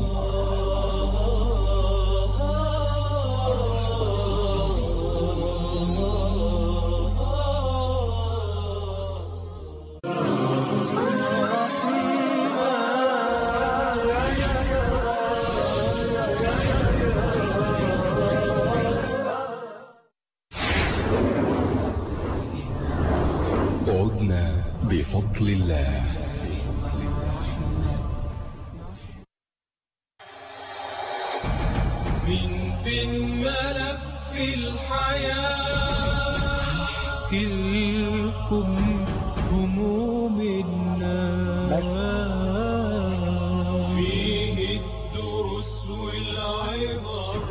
عدنا بفضل الله. من بين ملف الحياة احكي لكم هموم الناس، فيه الدروس والعبر.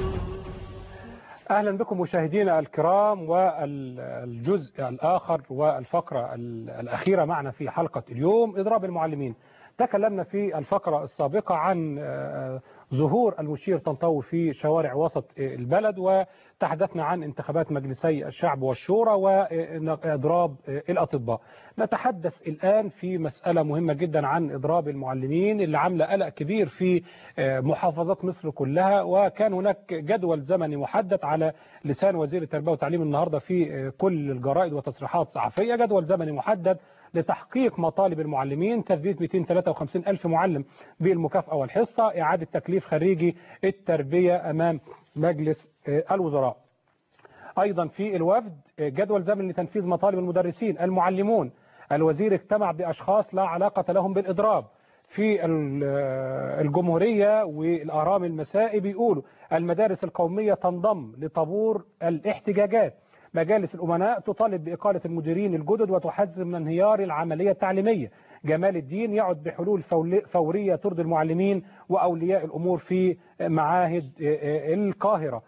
أهلا بكم مشاهدينا الكرام، والجزء الآخر والفقرة الأخيرة معنا في حلقة اليوم إضراب المعلمين. تكلمنا في الفقرة السابقة عن ظهور المشير طنطاوي في شوارع وسط البلد، وتحدثنا عن انتخابات مجلسي الشعب والشورى وإضراب الأطباء. نتحدث الآن في مسألة مهمة جدا عن إضراب المعلمين اللي عاملة قلق كبير في محافظات مصر كلها، وكان هناك جدول زمني محدد على لسان وزير التربية والتعليم النهاردة في كل الجرائد وتصريحات صحفية، جدول زمني محدد لتحقيق مطالب المعلمين، تثبيت مئتين وثلاثة وخمسين ألف معلم بالمكافأة والحصة، إعادة تكليف خريجي التربية أمام مجلس الوزراء. أيضا في الوفد جدول زمني لتنفيذ مطالب المدرسين المعلمون. الوزير اجتمع بأشخاص لا علاقة لهم بالإضراب. في الجمهورية والأهرام المسائي بيقولوا المدارس القومية تنضم لطابور الاحتجاجات. مجالس الأمناء تطالب بإقالة المديرين الجدد وتحذر من انهيار العملية التعليمية. جمال الدين يعد بحلول فورية ترضي المعلمين وأولياء الأمور في معاهد القاهرة.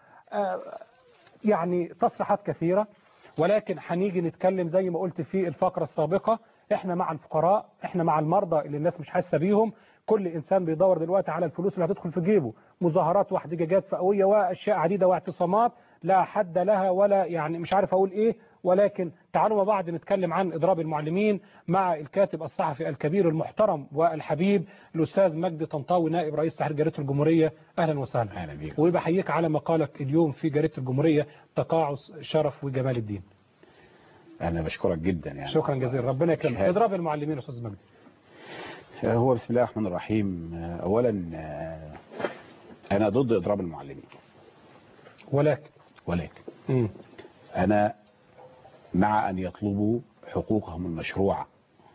يعني تصريحات كثيرة، ولكن هنيجي نتكلم زي ما قلت في الفقرة السابقة، احنا مع الفقراء، احنا مع المرضى اللي الناس مش حاسة بيهم. كل انسان بيدور دلوقتي على الفلوس اللي هتدخل في جيبه، مظاهرات واحتجاجات فئوية واشياء عديدة واعتصامات لا حد لها ولا يعني مش عارف اقول ايه. ولكن تعالوا مع بعض نتكلم عن اضراب المعلمين مع الكاتب الصحفي الكبير المحترم والحبيب الاستاذ مجدي طنطاوي، نائب رئيس تحرير جريدة الجمهورية. اهلا وسهلا. اهلا بيك. وبحييك على مقالك اليوم في جريدة الجمهورية، تقاعس شرف وجمال الدين. انا بشكرك جدا يعني. شكرا جزيلا، ربنا يكرمك. اضراب المعلمين يا استاذ مجدي. هو بسم الله الرحمن الرحيم، اولا انا ضد اضراب المعلمين، ولكن ولكن م. انا مع ان يطلبوا حقوقهم المشروعه.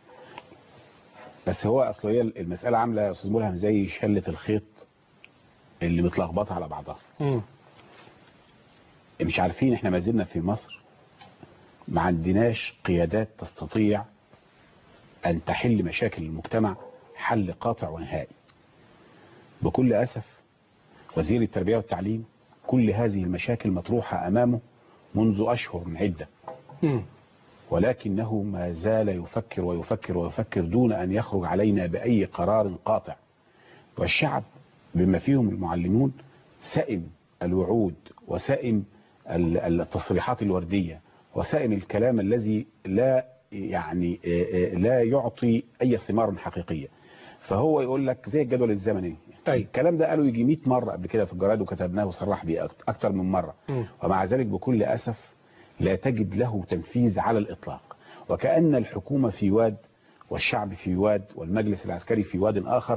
بس هو اصل هي المساله عامله يا استاذ ملهم زي شله الخيط اللي متلخبطه على بعضها. م. مش عارفين، احنا ما زلنا في مصر ما عندناش قيادات تستطيع ان تحل مشاكل المجتمع حل قاطع ونهائي. بكل اسف وزير التربية والتعليم كل هذه المشاكل مطروحة امامه منذ اشهر عدة، ولكنه ما زال يفكر ويفكر ويفكر دون ان يخرج علينا باي قرار قاطع. والشعب بما فيهم المعلمون سائم الوعود وسائم التصريحات الوردية وسائم الكلام الذي لا يعني لا يعطي اي ثمار حقيقية. فهو يقول لك زي الجدول الزمني. طيب. الكلام ده قالوا يجي مئة مرة قبل كده في الجرائد وكتبناه وصرح بيه اكتر من مرة. م. ومع ذلك بكل اسف لا تجد له تنفيذ على الاطلاق، وكأن الحكومة في واد والشعب في واد والمجلس العسكري في واد اخر،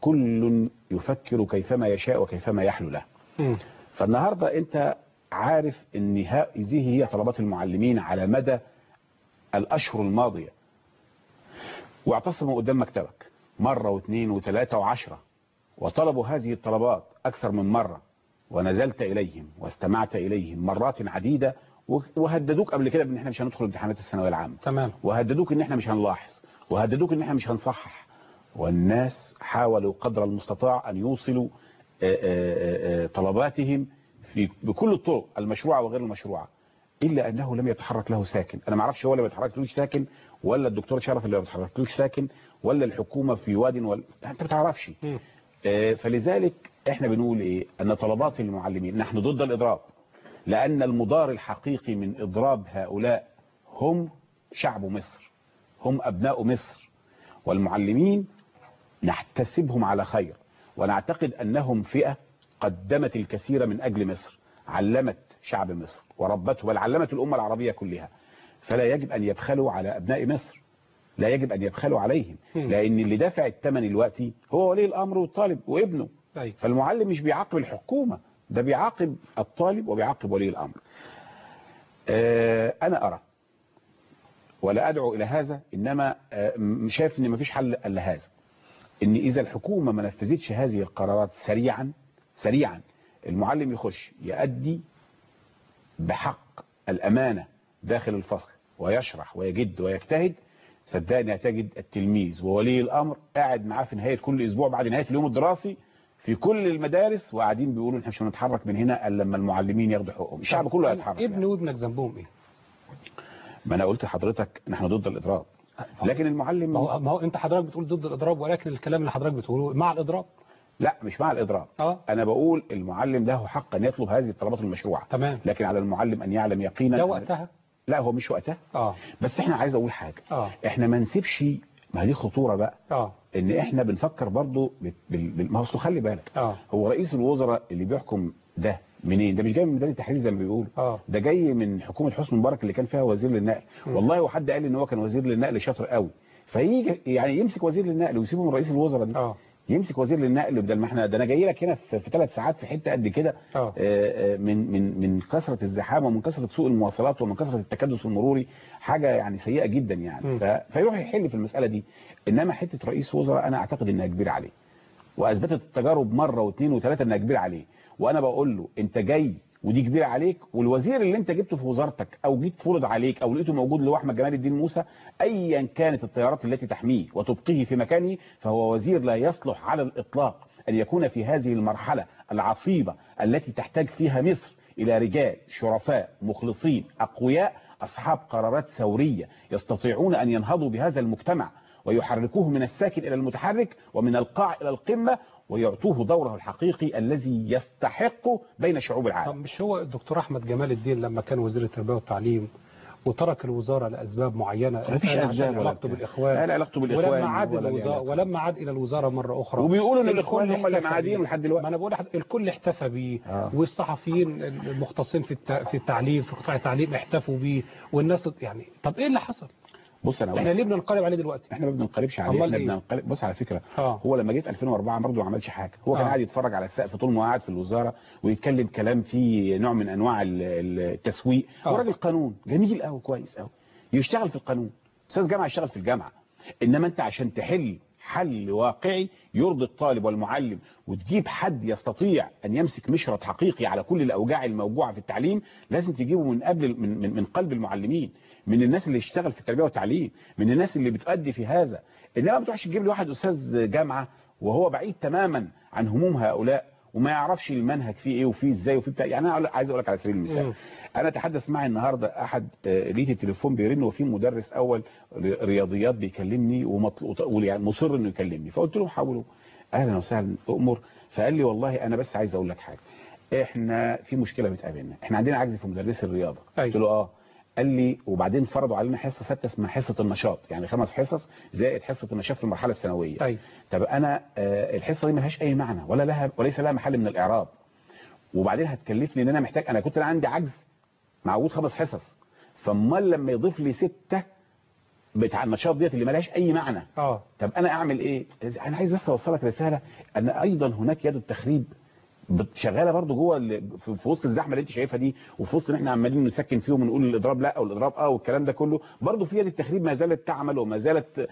كل يفكر كيفما يشاء وكيفما يحلو له. فالنهاردة انت عارف ان هذه هي طلبات المعلمين على مدى الاشهر الماضية، واعتصموا قدام مكتبك مرة واثنين وثلاثة وعشرة، وطلبوا هذه الطلبات اكثر من مرة، ونزلت اليهم واستمعت اليهم مرات عديدة، وهددوك قبل كده بان احنا مش هندخل امتحانات الثانويه العامه، تمام، وهددوك ان احنا مش هنلاحظ، وهددوك ان احنا مش هنصحح، والناس حاولوا قدر المستطاع ان يوصلوا آآ آآ طلباتهم في بكل الطرق المشروعه وغير المشروعه، الا انه لم يتحرك له ساكن. انا ما اعرفش هو اللي ما بيتحركلوش ساكن، ولا الدكتور شرف اللي ما بيتحركلوش ساكن، ولا الحكومه في واد، ولا انت ما تعرفش. فلذلك احنا بنقول ايه؟ ان طلبات المعلمين، نحن ضد الاضراب، لأن المضار الحقيقي من إضراب هؤلاء هم شعب مصر، هم أبناء مصر، والمعلمين نحتسبهم على خير، ونعتقد أنهم فئة قدمت الكثير من أجل مصر، علمت شعب مصر وربته، بل علمت الأمة العربية كلها، فلا يجب أن يبخلوا على أبناء مصر، لا يجب أن يبخلوا عليهم، لأن اللي دافع الثمن دلوقتي هو ولي الأمر والطالب وابنه. فالمعلم مش بيعاقب الحكومة، ده بيعاقب الطالب وبيعاقب ولي الأمر. أنا أرى ولا أدعو إلى هذا، إنما شايف إن مفيش حل إلا هذا، إن إذا الحكومة ما نفذتش هذه القرارات سريعا سريعا المعلم يخش يؤدي بحق الأمانة داخل الفصل ويشرح ويجد ويجتهد، صدقني هتجد التلميذ وولي الأمر قاعد معاه في نهاية كل أسبوع بعد نهاية اليوم الدراسي في كل المدارس، وقاعدين بيقولوا احنا مش هنتحرك من هنا الا لما المعلمين ياخدوا حقوقهم. الشعب كله هيتحرك. ابن يعني. وابنك ذنبهم ايه؟ ما انا قلت لحضرتك نحن ضد الاضراب، لكن المعلم ما هو, ما هو انت حضرتك بتقول ضد الاضراب، ولكن الكلام اللي حضرتك بتقوله مع الاضراب. لا مش مع الاضراب. اه انا بقول المعلم له حق ان يطلب هذه الطلبات المشروعه، تمام، لكن على المعلم ان يعلم يقينا ده وقتها. لا هو مش وقتها. اه بس احنا عايز اقول حاجه، اه احنا ما نسيبش، ما دي خطوره بقى، اه ان احنا بنفكر برضو بال... ما هو خلي بالك، اه هو رئيس الوزراء اللي بيحكم ده منين؟ ده مش جاي من ميدان التحرير زي ما بيقولوا، اه ده جاي من حكومه حسني مبارك اللي كان فيها وزير للنقل. م. والله وحد قال ان هو كان وزير للنقل شاطر قوي، فيجي يعني يمسك وزير للنقل ويسيبه من رئيس الوزراء ده. اه يمسك وزير للنقل، بدل ما احنا ده انا جاي لك هنا في ثلاث ساعات في حته قد كده، من من من كثره الزحام ومن كثره سوء المواصلات ومن كثره التكدس المروري، حاجه يعني سيئه جدا يعني. ف... فيروح يحل في المساله دي. انما حته رئيس وزراء انا اعتقد انها كبيره عليه، واثبتت التجارب مره واثنين وثلاثه انها كبيره عليه، وانا بقول له انت جاي ودي كبيره عليك، والوزير اللي انت جبته في وزارتك او جيت فرض عليك او لقيته موجود اللي هو احمد جمال الدين موسى، ايا كانت التيارات التي تحميه وتبقيه في مكانه، فهو وزير لا يصلح على الاطلاق ان يكون في هذه المرحله العصيبه التي تحتاج فيها مصر الى رجال شرفاء مخلصين اقوياء اصحاب قرارات ثوريه يستطيعون ان ينهضوا بهذا المجتمع ويحركوه من الساكن الى المتحرك ومن القاع الى القمه، ويعطوه دوره الحقيقي الذي يستحقه بين شعوب العالم. طب مش هو الدكتور احمد جمال الدين لما كان وزير التربيه والتعليم وترك الوزاره لاسباب معينه، مفيش اسباب ولا علاقته بالاخوان، لا علاقته بالاخوان، ولما عاد الوزاره ولما عاد الى الوزاره مره اخرى وبيقولوا ان الاخوان هم اللي معادين لحد دلوقتي. ما انا بقول الكل احتفى بيه، آه. والصحفيين المختصين في في التعليم في قطاع التعليم احتفوا بيه، والناس يعني طب ايه اللي حصل؟ بص انا احنا ليه بننقلب عليه دلوقتي؟ احنا ما بننقلبش عليه، احنا بننقلب. بص على فكره، آه. هو لما جه في ألفين وأربعة برضه ما عملش حاجه، هو كان آه. قاعد يتفرج على السقف طول ما قاعد في الوزاره ويتكلم كلام فيه نوع من انواع التسويق. آه. هو راجل قانون جميل قوي كويس قوي، يشتغل في القانون، استاذ جامعه يشتغل في الجامعه، انما انت عشان تحل حل واقعي يرضي الطالب والمعلم وتجيب حد يستطيع ان يمسك مشرط حقيقي على كل الاوجاع الموجوعه في التعليم، لازم تجيبه من قبل من من, من قلب المعلمين، من الناس اللي يشتغل في التربيه والتعليم، من الناس اللي بتؤدي في هذا. انما ما تروحش تجيب لي واحد استاذ جامعه وهو بعيد تماما عن هموم هؤلاء وما يعرفش المنهج فيه ايه وفيه ازاي وفيه بتاع. يعني انا عايز اقول لك على سبيل المثال، م. انا اتحدث معي النهارده احد لقيت التليفون بيرن وفي مدرس اول رياضيات بيكلمني ومطلوب يعني مصر انه يكلمني، فقلت له حاوله اهلا وسهلا امر. فقال لي والله انا بس عايز اقول لك حاجه، احنا في مشكله بتقابلنا، احنا عندنا عجز في مدرسي الرياضه. قلت له اه. قال لي وبعدين فرضوا علينا حصه ثابته اسمها حصه النشاط، يعني خمس حصص زائد حصه النشاط في المرحله الثانويه. أي. طب انا آه الحصه دي ملهاش اي معنى ولا لها وليس لها محل من الاعراب، وبعدين هتكلفني ان انا محتاج، انا كنت أنا عندي عجز مع وجود خمس حصص، فامال لما يضيف لي سته بتاع النشاط ديت اللي مالهاش اي معنى. اه طب انا اعمل ايه؟ انا عايز بس اوصلك رساله ان ايضا هناك يد التخريب شغاله برضو جوه في وسط الزحمه اللي انت شايفها دي، وفي وسط ان احنا عمالين نسكن فيهم ونقول الاضراب لا والاضراب اه والكلام ده كله، برضو في يد التخريب ما زالت تعمل وما زالت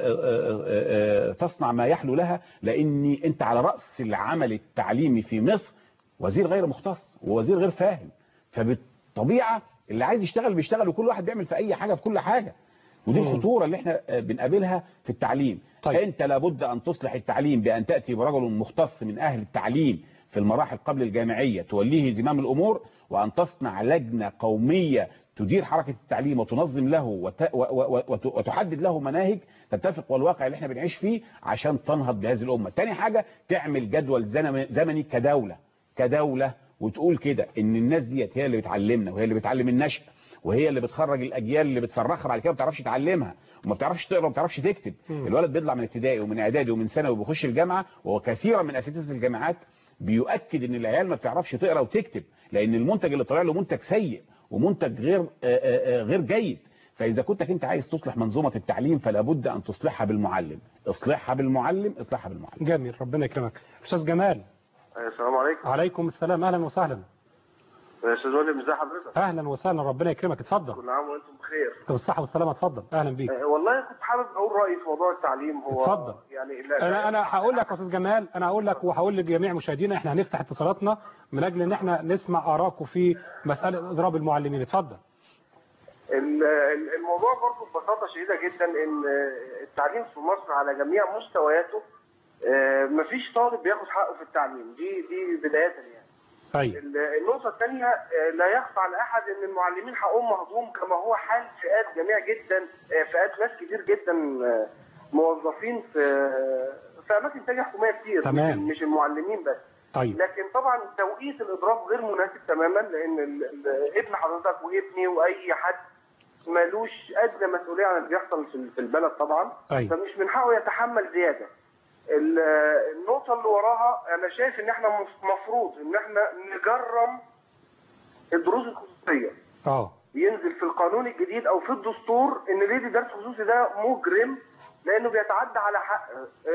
تصنع ما يحلو لها، لان انت على راس العمل التعليمي في مصر وزير غير مختص ووزير غير فاهم، فبالطبيعه اللي عايز يشتغل بيشتغل وكل واحد بيعمل في اي حاجه في كل حاجه، ودي الخطوره اللي احنا بنقابلها في التعليم. طيب. انت لابد ان تصلح التعليم بان تاتي برجل مختص من اهل التعليم في المراحل قبل الجامعيه توليه زمام الامور، وان تصنع لجنه قوميه تدير حركه التعليم وتنظم له وت... وتحدد له مناهج تتفق والواقع اللي احنا بنعيش فيه عشان تنهض بهذه الامه. تاني حاجه تعمل جدول زمني كدوله كدوله وتقول كده ان الناس ديت هي اللي بتعلمنا وهي اللي بتعلم النشأ وهي اللي بتخرج الاجيال اللي بتفرخها بعد كده ما بتعرفش تعلمها وما بتعرفش تقرا وما بتعرفش تكتب. م. الولد بيطلع من ابتدائي ومن اعدادي ومن ثانوي وبيخش الجامعه، وكثيرا من اساتذه الجامعات بيؤكد ان العيال ما بتعرفش تقرا وتكتب لان المنتج اللي طالع له منتج سيء ومنتج غير آآ آآ غير جيد. فاذا كنتك انت عايز تصلح منظومه التعليم فلا بد ان تصلحها بالمعلم، اصلحها بالمعلم، اصلحها بالمعلم. جميل، ربنا يكرمك. استاذ جمال. السلام عليكم. وعليكم السلام، اهلا وسهلا. يا استاذ وليد ازي حضرتك؟ اهلا وسهلا، ربنا يكرمك، اتفضل. كل عام وانتم بخير. انت بالصحه والسلامه، اتفضل، اهلا بيك. أه والله كنت حابب اقول رايي في موضوع التعليم. هو اتفضل. يعني لا انا انا هقول لك يا استاذ جمال، انا هقول لك وهقول لجميع مشاهدينا احنا هنفتح اتصالاتنا من اجل ان احنا نسمع ارائكم في مساله اضراب المعلمين، اتفضل. الموضوع برضه ببساطه شديده جدا ان التعليم في مصر على جميع مستوياته مفيش طالب بياخد حقه في التعليم، دي دي بدايه يعني. طيب. النقطة الثانية لا يخفى على أحد أن المعلمين حقهم مهضوم كما هو حال فئات جميع جدا، فئات ناس كتير جدا موظفين في في أماكن تانية حكومية كتير. تمام. مش المعلمين بس. طيب. لكن طبعا توقيت الإضراب غير مناسب تماما، لأن ابن حضرتك وابني وأي حد مالوش أدنى مسؤولية عن اللي بيحصل في البلد طبعا. طيب. فمش من حقه يتحمل زيادة. النقطة اللي وراها أنا شايف إن إحنا مفروض إن إحنا نجرم الدروس الخصوصية. اه. ينزل في القانون الجديد أو في الدستور إن اللي يدي درس خصوصي ده مجرم، لأنه بيتعدى على حق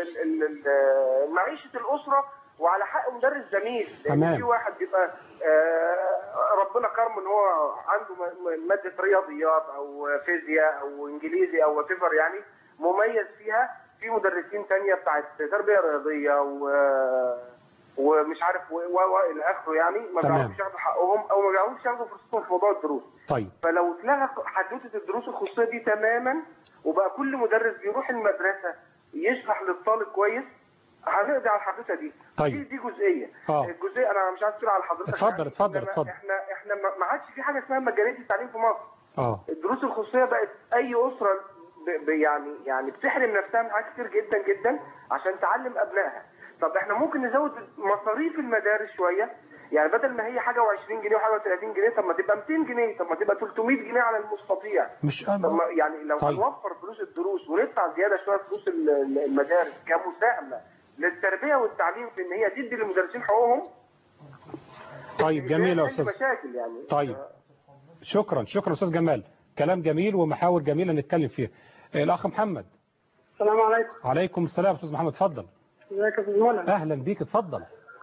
معيشة الأسرة وعلى حق مدرس زميل. تمام. في واحد بيبقى ربنا كرمه إن هو عنده مادة رياضيات أو فيزياء أو إنجليزي أو واتيفر يعني مميز فيها، في مدرسين تانية بتاعت تربية رياضية و... ومش عارف والى اخره يعني ما بيعرفوش ياخدوا حقهم او ما بيعرفوش ياخدوا فرصتهم في موضوع الدروس. طيب. فلو اتلغى حدوته الدروس الخصوصيه دي تماما وبقى كل مدرس بيروح المدرسه يشرح للطالب كويس هنقضي على الحدوته دي. طيب. دي دي جزئيه. اه. الجزئيه انا مش عايز اطلع على حضرتك. اتفضل اتفضل اتفضل. احنا احنا ما عادش في حاجه اسمها مجانيه التعليم في مصر. اه. الدروس الخصوصيه بقت اي اسره ب يعني يعني بتحرم نفسها من حاجات كتير جدا جدا عشان تعلم ابنائها. طب احنا ممكن نزود مصاريف المدارس شويه، يعني بدل ما هي حاجه وعشرين جنيه وحاجه وثلاثين جنيه طب ما تبقى مئتين جنيه، طب ما تبقى ثلاثمئة جنيه على المستطيع. مش طب ما يعني لو طيب. هنوفر فلوس الدروس وندفع زياده شويه فلوس المدارس كمساهمه للتربيه والتعليم في ان هي تدي للمدرسين حقوقهم. طيب جميل يا استاذ. مشاكل يعني. طيب شكرا شكرا استاذ جمال، كلام جميل ومحاور جميله نتكلم فيها. الاخ محمد. السلام عليكم. وعليكم السلام استاذ محمد، اتفضل. ازيك يا استاذ منى؟ اهلا بيك، اتفضل.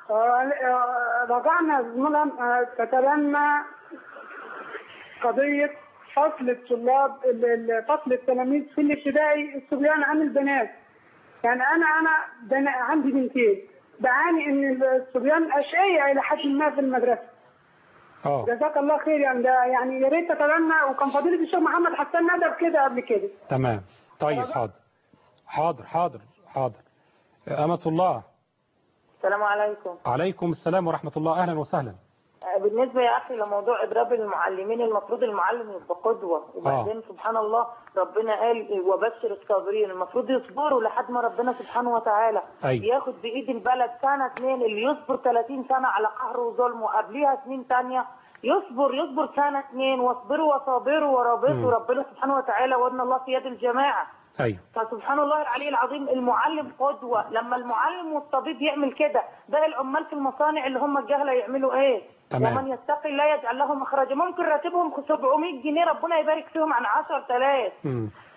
رجعنا يا استاذ منى تتبنى قضيه فصل الطلاب فصل التلاميذ في الابتدائي الصبيان عن البنات. يعني انا انا عندي بنتين بعاني ان الصبيان اشقياء الى حد ما في المدرسه. اه جزاك الله خير. يعني ده يعني يا ريت تتبنى، وكان فضيله الشيخ محمد حسان ندب كده قبل كده. تمام. طيب حاضر حاضر حاضر حاضر. أمة الله. السلام عليكم. عليكم السلام ورحمة الله، أهلا وسهلا. بالنسبة يا أخي لموضوع إضراب المعلمين، المفروض المعلم يبقى قدوة، وبعدين آه. سبحان الله ربنا قال وبشر الصابرين، المفروض يصبروا لحد ما ربنا سبحانه وتعالى أي. ياخد بإيد البلد سنة اثنين. اللي يصبر ثلاثين سنة على قهر وظلم وقبليها سنين ثانية يصبر يصبر سنة اثنين، واصبروا وصابروا ورابطوا، ربنا سبحانه وتعالى وإن الله في يد الجماعة. أيوة. فسبحان الله العلي العظيم المعلم قدوة. لما المعلم والطبيب يعمل كده ده العمال في المصانع اللي هم الجهلة يعملوا ايه؟ تمام. ومن يتقي الله يجعل له مخرجا. ممكن راتبهم سبعمئة جنيه ربنا يبارك فيهم عن عشرة آلاف.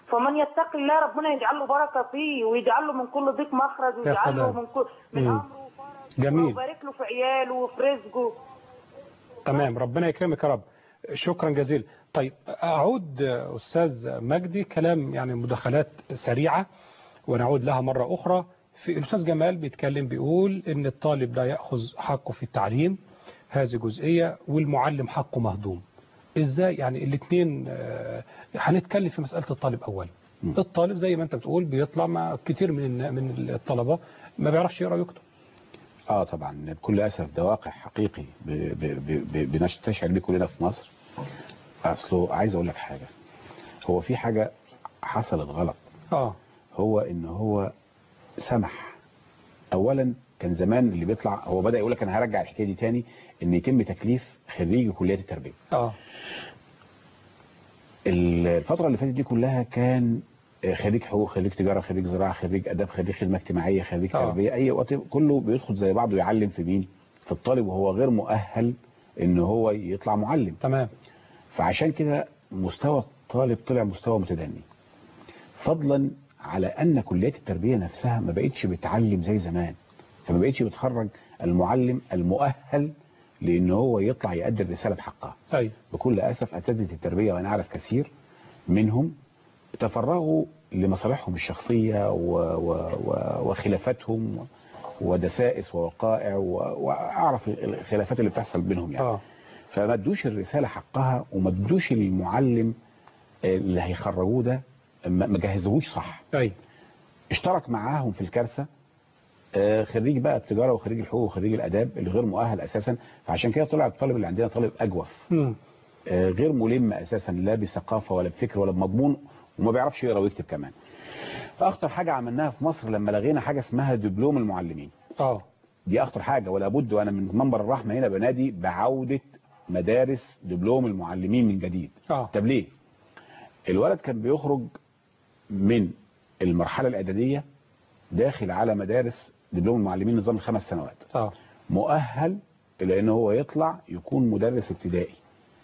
فمن يتق الله ربنا يجعل له بركه فيه ويجعل له من كل ضيق مخرج ويجعل له من كل من امره جميل ويبارك له في عياله وفي رزقه. تمام، ربنا يكرمك يا رب. شكرا جزيلا. طيب أعود أستاذ مجدي، كلام يعني مداخلات سريعة ونعود لها مرة أخرى. في الأستاذ جمال بيتكلم بيقول إن الطالب لا يأخذ حقه في التعليم، هذه جزئية، والمعلم حقه مهضوم. إزاي يعني الاثنين؟ هنتكلم في مسألة الطالب أولا. الطالب زي ما أنت بتقول بيطلع مع كتير من من الطلبة ما بيعرفش يقرأ ويكتب. اه طبعا بكل اسف ده واقع حقيقي بنستشعر بيه كلنا في مصر. اصله عايز اقول لك حاجه، هو في حاجه حصلت غلط. اه هو ان هو سمح. اولا كان زمان اللي بيطلع هو بدا يقول لك انا هرجع الحكايه دي تاني، ان يتم تكليف خريجي كليات التربيه. اه الفتره اللي فاتت دي كلها كان خريج حقوق، خريج تجاره، خريج زراعه، خريج اداب، خريج خدمه اجتماعيه، خريج تربيه، اي وقت كله بيدخل زي بعضه يعلم في مين؟ في الطالب، وهو غير مؤهل ان هو يطلع معلم. تمام. فعشان كده مستوى الطالب طلع مستوى متدني، فضلا على ان كليات التربيه نفسها ما بقتش بتعلم زي زمان، فما بقتش بتخرج المعلم المؤهل لان هو يطلع يؤدي الرساله بحقها. أي. بكل اسف اساتذه التربيه وانا اعرف كثير منهم تفرغوا لمصالحهم الشخصية و و و وخلافاتهم ودسائس ووقائع، وأعرف الخلافات اللي بتحصل بينهم يعني. آه. فما ادوش الرسالة حقها، وما ادوش المعلم اللي هيخرجوه ده، ما جهزوهوش صح. أي. اشترك معاهم في الكارثة خريج بقى التجارة وخريج الحقوق وخريج الأداب اللي غير مؤهل أساسا، فعشان كده طلع الطالب اللي عندنا طالب أجوف. م. غير ملم أساسا لا بثقافة ولا بفكر ولا بمضمون، وما بيعرفش يقرا ويكتب كمان. اخطر حاجه عملناها في مصر لما لغينا حاجه اسمها دبلوم المعلمين. اه دي اخطر حاجه، ولا بد، وانا من منبر الرحمه هنا بنادي بعوده مدارس دبلوم المعلمين من جديد. اه طب ليه؟ الولد كان بيخرج من المرحله الاعداديه داخل على مدارس دبلوم المعلمين نظام الخمس سنوات. اه مؤهل الى ان هو يطلع يكون مدرس ابتدائي،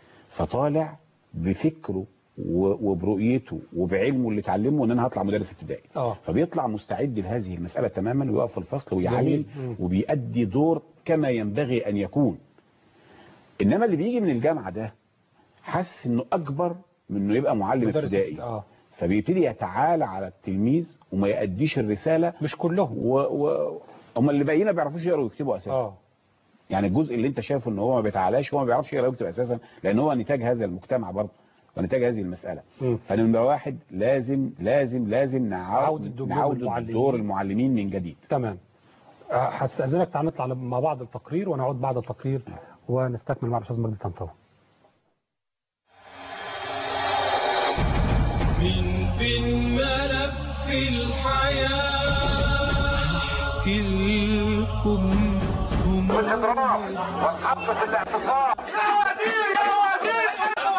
فطالع بفكره وبرؤيته وبعلمه اللي اتعلمه ان انا هطلع مدرس ابتدائي. اه فبيطلع مستعد لهذه المساله تماما، ويقف في الفصل ويعلم وبيأدي دور كما ينبغي ان يكون. انما اللي بيجي من الجامعه ده حاسس انه اكبر من انه يبقى معلم ابتدائي. اه فبيبتدي يتعالى على التلميذ وما يأديش الرساله. مش كلهم، و... و... هم اللي باقيين ما بيعرفوش يقروا ويكتبوا اساسا. اه يعني الجزء اللي انت شايفه ان هو ما بيتعالاش، هو ما بيعرفش يقرا ويكتب اساسا، لان هو نتاج هذا المجتمع برضه ونتاج هذه المسألة. فنمرة واحد لازم لازم لازم نعود نعود دور المعلمين من جديد. تمام. هستأذنك تعال نطلع مع بعض التقرير ونعود بعد التقرير ونستكمل مع الأستاذ مجدي طنطاوي. من بين ملف الحياة احكي لكم والاضراب والحبس في الاعتصام. يا وزير يا وزير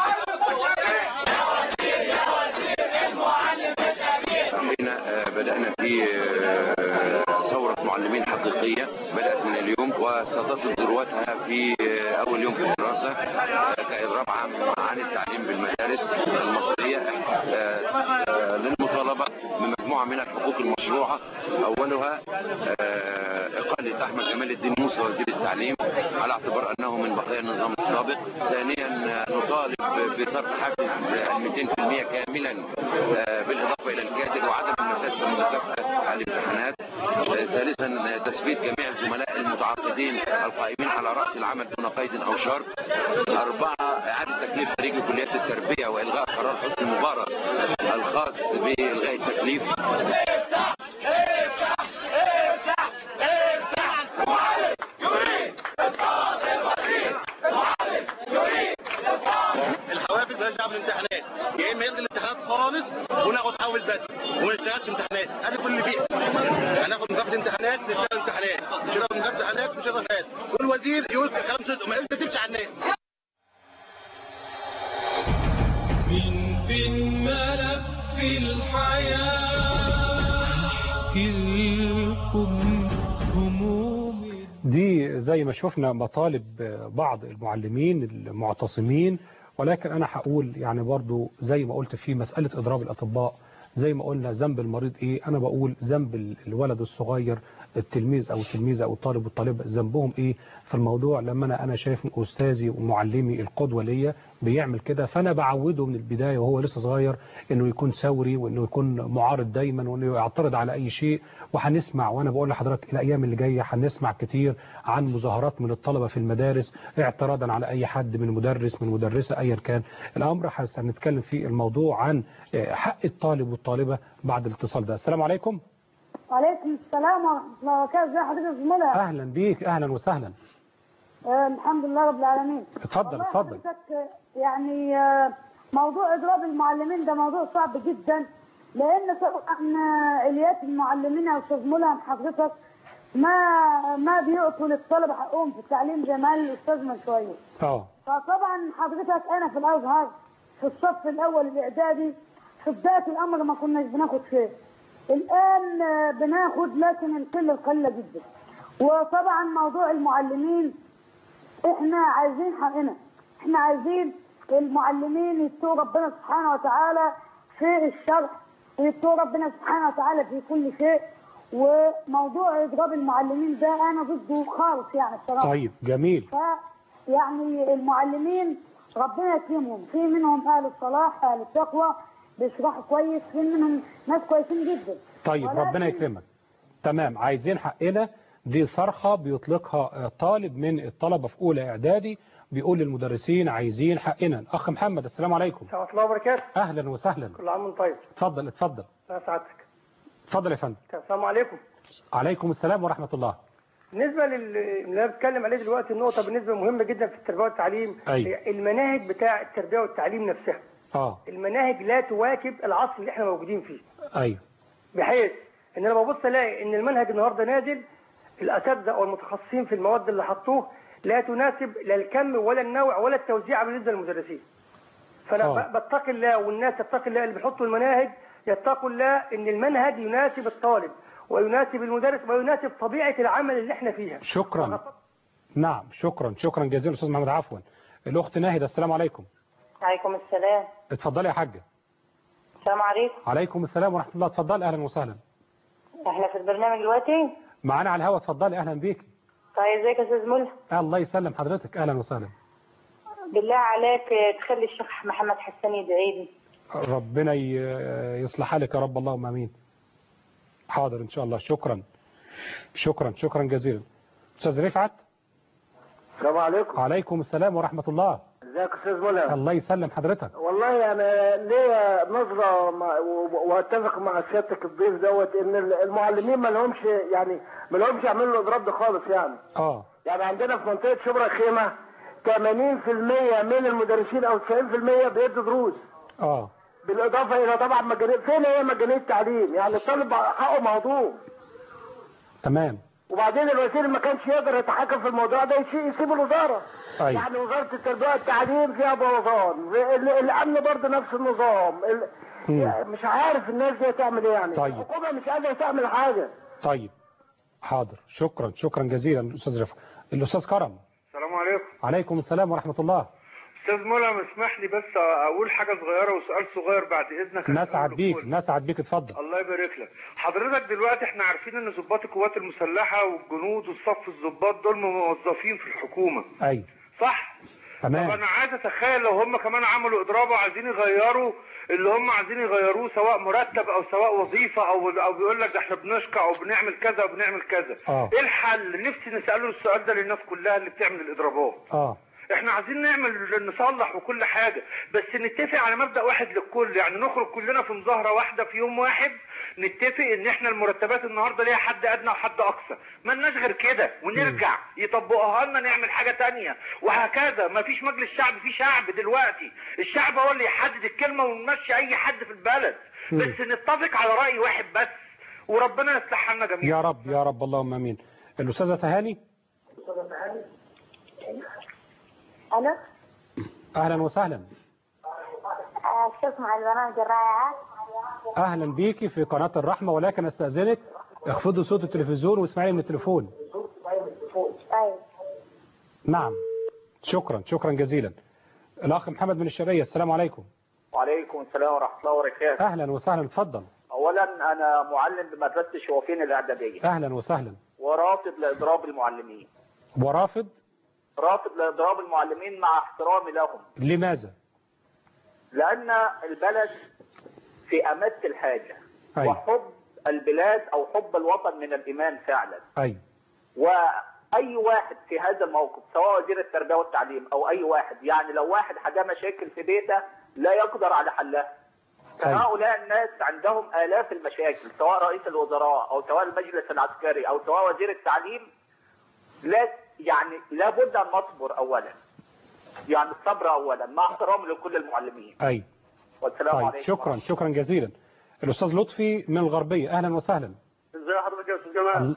بدأنا في ثورة معلمين حقيقية بدأت من اليوم وستصل ذروتها في أول يوم في الدراسة كإضراب عام عن التعليم بالمدارس المصرية للمطالبة بمجموعة من الحقوق المشروعة، أولها إقالة أحمد جمال الدين موسى وزير التعليم على اعتبار أنه من بقايا النظام السابق. ثانيا نطالب بصرف حافز مئتين بالمئة كاملا بالإضافة إلى الكادر وعدم المساس بمكافأة الامتحانات. ثالثا تثبيت جميع الزملاء المتعاقدين القائمين على رأس العمل دون قيد أو شرط. أربعة إعادة تكليف خريجي كليات التربية وإلغاء قرار حسني مبارك الخاص بإلغاء التكليف. الحوافز مالهاش دعوه بالامتحانات، يا اما يلغي الامتحانات خالص وناخد حافز بس وما نشتغلش امتحانات، ادي كل اللي فيها. هناخد مكافاه امتحانات نشتغل امتحانات، مش هناخد مكافاه امتحانات مش هناخد امتحانات، والوزير يقول كلام صدق ما انت تمشي على الناس. من بين ملف الحياة احكي لكم همومي. دي زي ما شفنا مطالب بعض المعلمين المعتصمين، ولكن أنا هقول يعني برضو زي ما قلت في مسألة إضراب الأطباء زي ما قلنا ذنب المريض ايه؟ انا بقول ذنب الولد الصغير التلميذ او التلميذه او الطالب والطالبه ذنبهم ايه في الموضوع؟ لما انا انا شايف استاذي ومعلمي القدوه ليا بيعمل كده، فانا بعوده من البدايه وهو لسه صغير انه يكون ثوري وانه يكون معارض دايما وانه يعترض على اي شيء. وهنسمع، وانا بقول لحضرتك الايام اللي جايه هنسمع كتير عن مظاهرات من الطلبه في المدارس اعتراضا على اي حد من مدرس من مدرسه ايا كان الامر. هنتكلم في الموضوع عن حق الطالب والطالبه بعد الاتصال ده. السلام عليكم. وعليكم السلام ورحمة الله وبركاته. ازي حضرتك يا زملاء؟ اهلا بيك، اهلا وسهلا. آه الحمد لله رب العالمين. اتفضل اتفضل. يعني آه موضوع اضراب المعلمين ده موضوع صعب جدا، لان طبعا اليات المعلمين يا استاذ ملهم حضرتك ما ما بيعطوا للطلبه حقهم في التعليم زي ما قال الاستاذ من شويه. اه. فطبعا حضرتك انا في الازهر في الصف الاول الاعدادي في بدايه الامر ما كناش بناخد شيء. الآن بناخد لكن القلة القلة جدا. وطبعا موضوع المعلمين احنا عايزين حقنا، احنا عايزين المعلمين يتقوا ربنا سبحانه وتعالى في الشرح ويتقوا ربنا سبحانه وتعالى في كل شيء. وموضوع اضراب المعلمين ده انا ضده خالص يعني الصراحه. طيب جميل. ف يعني المعلمين ربنا يكرمهم، في منهم اهل الصلاح اهل التقوى بيشرحوا كويس، في منهم ناس كويسين جدا. طيب ربنا يكرمك. تمام، عايزين حقنا. دي صرخة بيطلقها طالب من الطلبة في أولى إعدادي بيقول للمدرسين عايزين حقنا. الأخ محمد السلام عليكم. ورحمة الله وبركاته. أهلا وسهلا. كل عام وانت طيب. اتفضل اتفضل. سعادتك. اتفضل يا فندم. السلام عليكم. عليكم السلام ورحمة الله. بالنسبة اللي انا بتكلم عليه دلوقتي النقطة بالنسبة مهمة جدا في التربية والتعليم. أيوة. هي المناهج بتاع التربية والتعليم نفسها. اه. المناهج لا تواكب العصر اللي احنا موجودين فيه. ايوه. بحيث ان انا ببص الاقي ان المنهج النهارده نازل الاساتذه او المتخصصين في المواد اللي حطوه لا تناسب لا الكم ولا النوع ولا التوزيع بالنسبه للمدرسين. فانا أوه. بتقي الله والناس تتقي الله اللي بيحطوا المناهج يتقوا الله ان المنهج يناسب الطالب ويناسب المدرس ويناسب طبيعه العمل اللي احنا فيها. شكرا. نعم شكرا شكرا جزيلا استاذ محمد. عفوا الاخت ناهد السلام عليكم. عليكم السلام. اتفضلي يا حاجه. السلام عليكم. عليكم السلام ورحمه الله. اتفضلي اهلا وسهلا. احنا في البرنامج دلوقتي معانا على الهواء. اتفضلي اهلا بيكي. طيب ازيك يا استاذ ملهم؟ الله يسلم حضرتك. اهلا وسهلا. بالله عليك تخلي الشيخ محمد حسن يدعي لي. ربنا يصلح حالك يا رب اللهم امين. حاضر ان شاء الله. شكرا شكرا شكرا جزيلا. استاذ رفعت. السلام عليكم. عليكم السلام ورحمه الله. ازيك يا استاذ ملهم؟ الله يسلم حضرتك. والله انا ليا نظره واتفق مع سيادتك الضيف دوت ان المعلمين ما لهمش يعني ما لهمش يعملوا الاضراب ده خالص يعني. اه. يعني عندنا في منطقه شبرا الخيمه ثمانين في المية من المدرسين او تسعين في المية بيدوا دروس. اه. بالاضافه الى طبعا مجانيه. فين هي مجانيه التعليم؟ يعني الطالب حقه مهضوم. تمام. وبعدين الوزير ما كانش يقدر يتحكم في الموضوع ده يسيب الوزاره. أيوة. يعني وزاره التربيه والتعليم فيها بوظان، الامن برضه نفس النظام. مش عارف الناس دي تعمل ايه يعني. طيب. الحكومه مش قادره تعمل حاجه. طيب حاضر. شكرا شكرا جزيلا الاستاذ رفعت. الاستاذ كرم. السلام عليكم. عليكم السلام ورحمه الله. استاذ ملهم اسمح لي بس اقول حاجه صغيره وسؤال صغير بعد اذنك. نسعد بيك نسعد بيك. اتفضل. الله يبارك لك. حضرتك دلوقتي احنا عارفين ان ضباط القوات المسلحه والجنود والصف الضباط دول موظفين في الحكومه. ايوه صح. تمام. طب انا عايز اتخيل لو هم كمان عملوا اضراب وعايزين يغيروا اللي هم عايزين يغيروه سواء مرتب او سواء وظيفه او او بيقول لك ده احنا بنشقى او بنعمل كذا وبنعمل كذا. اه. ايه الحل؟ نفسي نساله السؤال ده للناس كلها اللي بتعمل الاضرابات. اه. احنا عايزين نعمل نصلح وكل حاجة بس نتفق على مبدأ واحد للكل. يعني نخرج كلنا في مظاهرة واحدة في يوم واحد نتفق ان احنا المرتبات النهاردة ليها حد ادنى وحد اقصى، ما لناش غير كده ونرجع يطبقوها لنا نعمل حاجة تانية وهكذا. ما فيش مجلس شعب، في شعب دلوقتي الشعب هو اللي يحدد الكلمة ونمشي اي حد في البلد. م. بس نتفق على رأي واحد بس وربنا يصلح حالنا جميعا يا رب يا رب اللهم امين. الاستاذة تهاني. الو. اهلا وسهلا. تسمع البرامج الرائعة. اهلا بيكي في قناة الرحمة، ولكن استاذنك اخفضوا صوت التلفزيون واسمعي من التليفون. طيب. نعم شكرا شكرا جزيلا. الاخ محمد من الشرقية السلام عليكم. وعليكم السلام ورحمة الله وبركاته. أهلا وسهلا، اتفضل. أولا أنا معلم بمدرسة الشوافين الإعدادية. أهلا وسهلا. ورافض لإضراب المعلمين. ورافض؟ رافض لإضراب المعلمين مع احترامي لهم. لماذا؟ لأن البلد في أمس الحاجة. أي. وحب البلاد أو حب الوطن من الإيمان فعلا. أي. وأي واحد في هذا الموقف سواء وزير التربية والتعليم أو أي واحد، يعني لو واحد حاجة مشاكل في بيته لا يقدر على حلها. فهؤلاء الناس عندهم آلاف المشاكل، سواء رئيس الوزراء أو سواء المجلس العسكري أو سواء وزير التعليم. لا يعني لابد أن نصبر أولا، يعني الصبر أولا مع احترام لكل المعلمين. أي. والسلام طيب. عليكم. شكرا شكرا جزيلا. الأستاذ لطفي من الغربية، أهلا وسهلا. ازي حضرتك يا استاذ جمال؟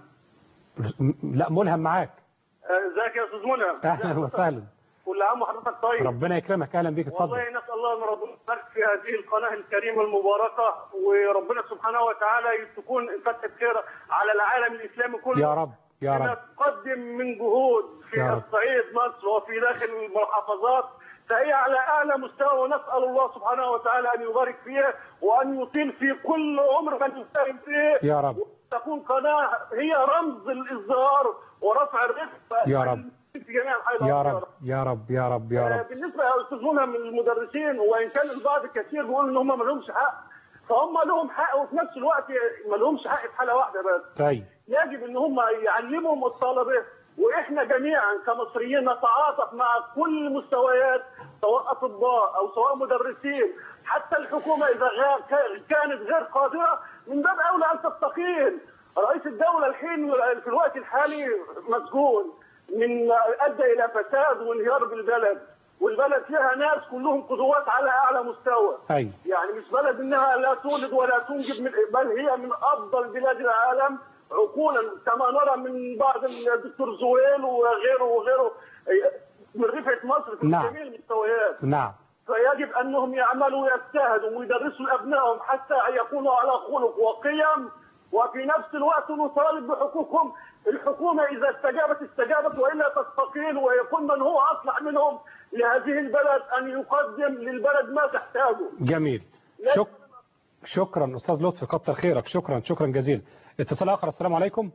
لا ملهم معاك. ازيك يا استاذ ملهم؟ أهلا وسهلا. كل عام وحضرتك طيب. ربنا يكرمك، أهلا بك، اتفضل. والله نسأل الله ان ربنا يبارك في هذه القناة الكريمة المباركة، وربنا سبحانه وتعالى تكون فتحة خير على العالم الإسلامي كله. يا رب يا رب. تقدم من جهود في الصعيد مصر وفي داخل المحافظات، فهي على أعلى مستوى، ونسأل الله سبحانه وتعالى أن يبارك فيها وأن يطيل في كل عمر من يساهم فيه. يا رب. تكون قناة هي رمز الازدهار ورفع الرزق يا رب. في جميع الحياة. يا رب يا رب يا رب يا رب. بالنسبة يا أستاذ ملهم المدرسين، وإن كان البعض كثير بيقول إن هم ما لهمش حق، فهم لهم حق وفي نفس الوقت ما لهمش حق في حالة واحدة بس. طيب. يجب إن هم يعلمهم الطلبة، وإحنا جميعا كمصريين نتعاطف مع كل المستويات، سواء أطباء أو سواء مدرسين. حتى الحكومة إذا كانت غير قادرة من باب أولى أن تستقيل. رئيس الدولة الحين في الوقت الحالي مسجون، من أدى إلى فساد وانهيار بالبلد، والبلد فيها ناس كلهم قدوات على أعلى مستوى. أي. يعني مش بلد إنها لا تولد ولا تنجب، من بل هي من أفضل بلاد العالم عقولا، كما نرى من بعض الدكتور زويل وغيره وغيره من رفعة مصر في نعم. جميع المستويات. نعم. فيجب أنهم يعملوا ويجتهدوا ويدرسوا لأبنائهم حتى يكونوا على خلق وقيم، وفي نفس الوقت نطالب بحقوقهم. الحكومة إذا استجابت استجابت، وإلا تستقيل، ويكون من هو أصلح منهم لهذه البلد أن يقدم للبلد ما تحتاجه. جميل. شك... شكرا أستاذ لطفي، كتر خيرك، شكرا شكرا جزيلا. اتصال آخر. السلام عليكم.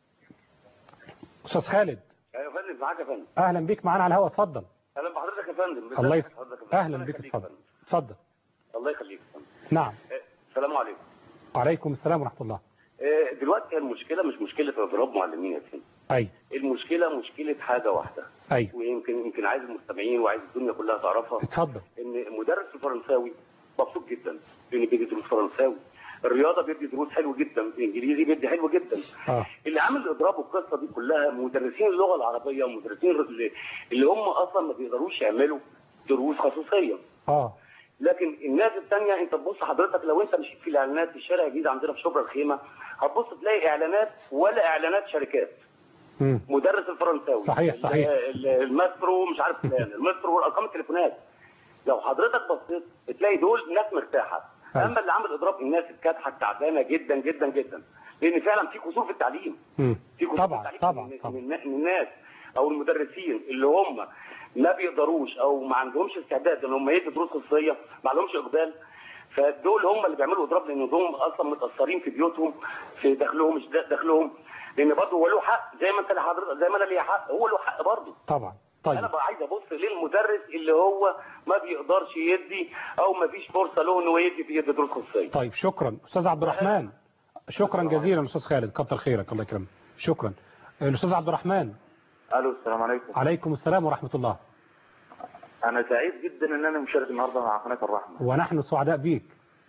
أستاذ خالد. ايوه يا فندم، معاك يا فندم. أهلا بيك معانا على الهواء، اتفضل. اهلا بحضرتك يا فندم. الله يس... أهلا بك، اتفضل اتفضل. الله يخليك يا فندم. نعم. السلام عليكم. وعليكم السلام ورحمة الله. دلوقتي المشكلة مش مشكلة اضراب معلمين يا فندم. أي. المشكلة مشكلة حاجة واحدة. أي. ويمكن يمكن عايز المستمعين وعايز الدنيا كلها تعرفها. اتفضل. إن مدرس الفرنساوي مبسوط جدا لأن بيدي دروس فرنساوي. الرياضة بيدي دروس حلوة جدا، الإنجليزي بيدي حلو جدا. آه. اللي عامل الإضراب والقصة دي كلها مدرسين اللغة العربية ومدرسين اللي هم أصلا ما بيقدروش يعملوا دروس خصوصية. اه. لكن الناس الثانيه انت تبص حضرتك، لو انت مشيت في الاعلانات في الشارع الجديد عندنا في شبرا الخيمه هتبص تلاقي اعلانات ولا اعلانات شركات. مم. مدرس الفرنساوي صحيح صحيح. الماسترو مش عارف فلان الماسترو والارقام التليفونات. لو حضرتك بصيت تلاقي دول ناس مرتاحه. اما اللي عامل اضراب الناس الكادحه التعبانه جدا جدا جدا، لان فعلا في قصور في التعليم. مم. في قصور طبعا في التعليم طبعا من, طبعا. من الناس او المدرسين اللي هم ما بيقدروش او ما عندهمش استعداد ان هم يدوا دروس خصوصيه، ما عندهمش اقبال، فدول هم اللي بيعملوا اضراب لان دول اصلا متاثرين في بيوتهم في دخلهم مش دخلهم، لان برضه هو له حق زي ما انت حضرتك زي ما انا ليا حق هو له حق برضه. طبعا. طيب. انا بقى عايز ابص للمدرس اللي هو ما بيقدرش يدي او ما فيش فرصه له انه يدي في يد دروس خصوصيه. طيب شكرا استاذ عبد الرحمن. شكرا جزيلا استاذ خالد، كتر خيرك، الله يكرمك. شكرا. الاستاذ عبد الرحمن. الو السلام عليكم. عليكم السلام ورحمه الله. انا سعيد جدا ان انا مشارك النهارده مع قناه الرحمه. ونحن سعداء بيك.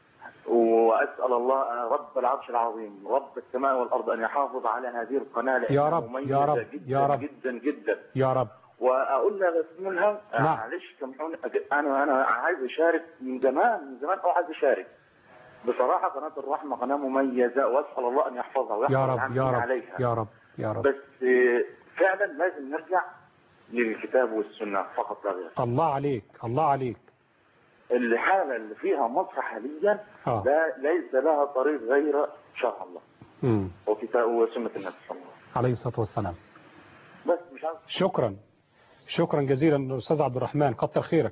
واسال الله رب العرش العظيم رب السماء والارض ان يحافظ على هذه القناه يا رب يا رب جدا يا رب جدا جدا يا رب. واقول لها بس منها معلش سامحوني، انا انا عايز اشارك من زمان من زمان او عايز اشارك. بصراحه قناه الرحمه قناه مميزه واسال الله ان يحفظها ويحفظ يا رب يا رب عليها. يا رب يا رب. بس فعلا لازم نرجع للكتاب والسنه فقط لا غير. الله عليك الله عليك. الحاله اللي فيها مصر حاليا آه. لا ليس لها طريق غير شرع الله. امم وكتاب وسنه النبي صلى الله عليه الصلاه والسلام. بس مش عارف. شكرا شكرا جزيلا استاذ عبد الرحمن، كتر خيرك.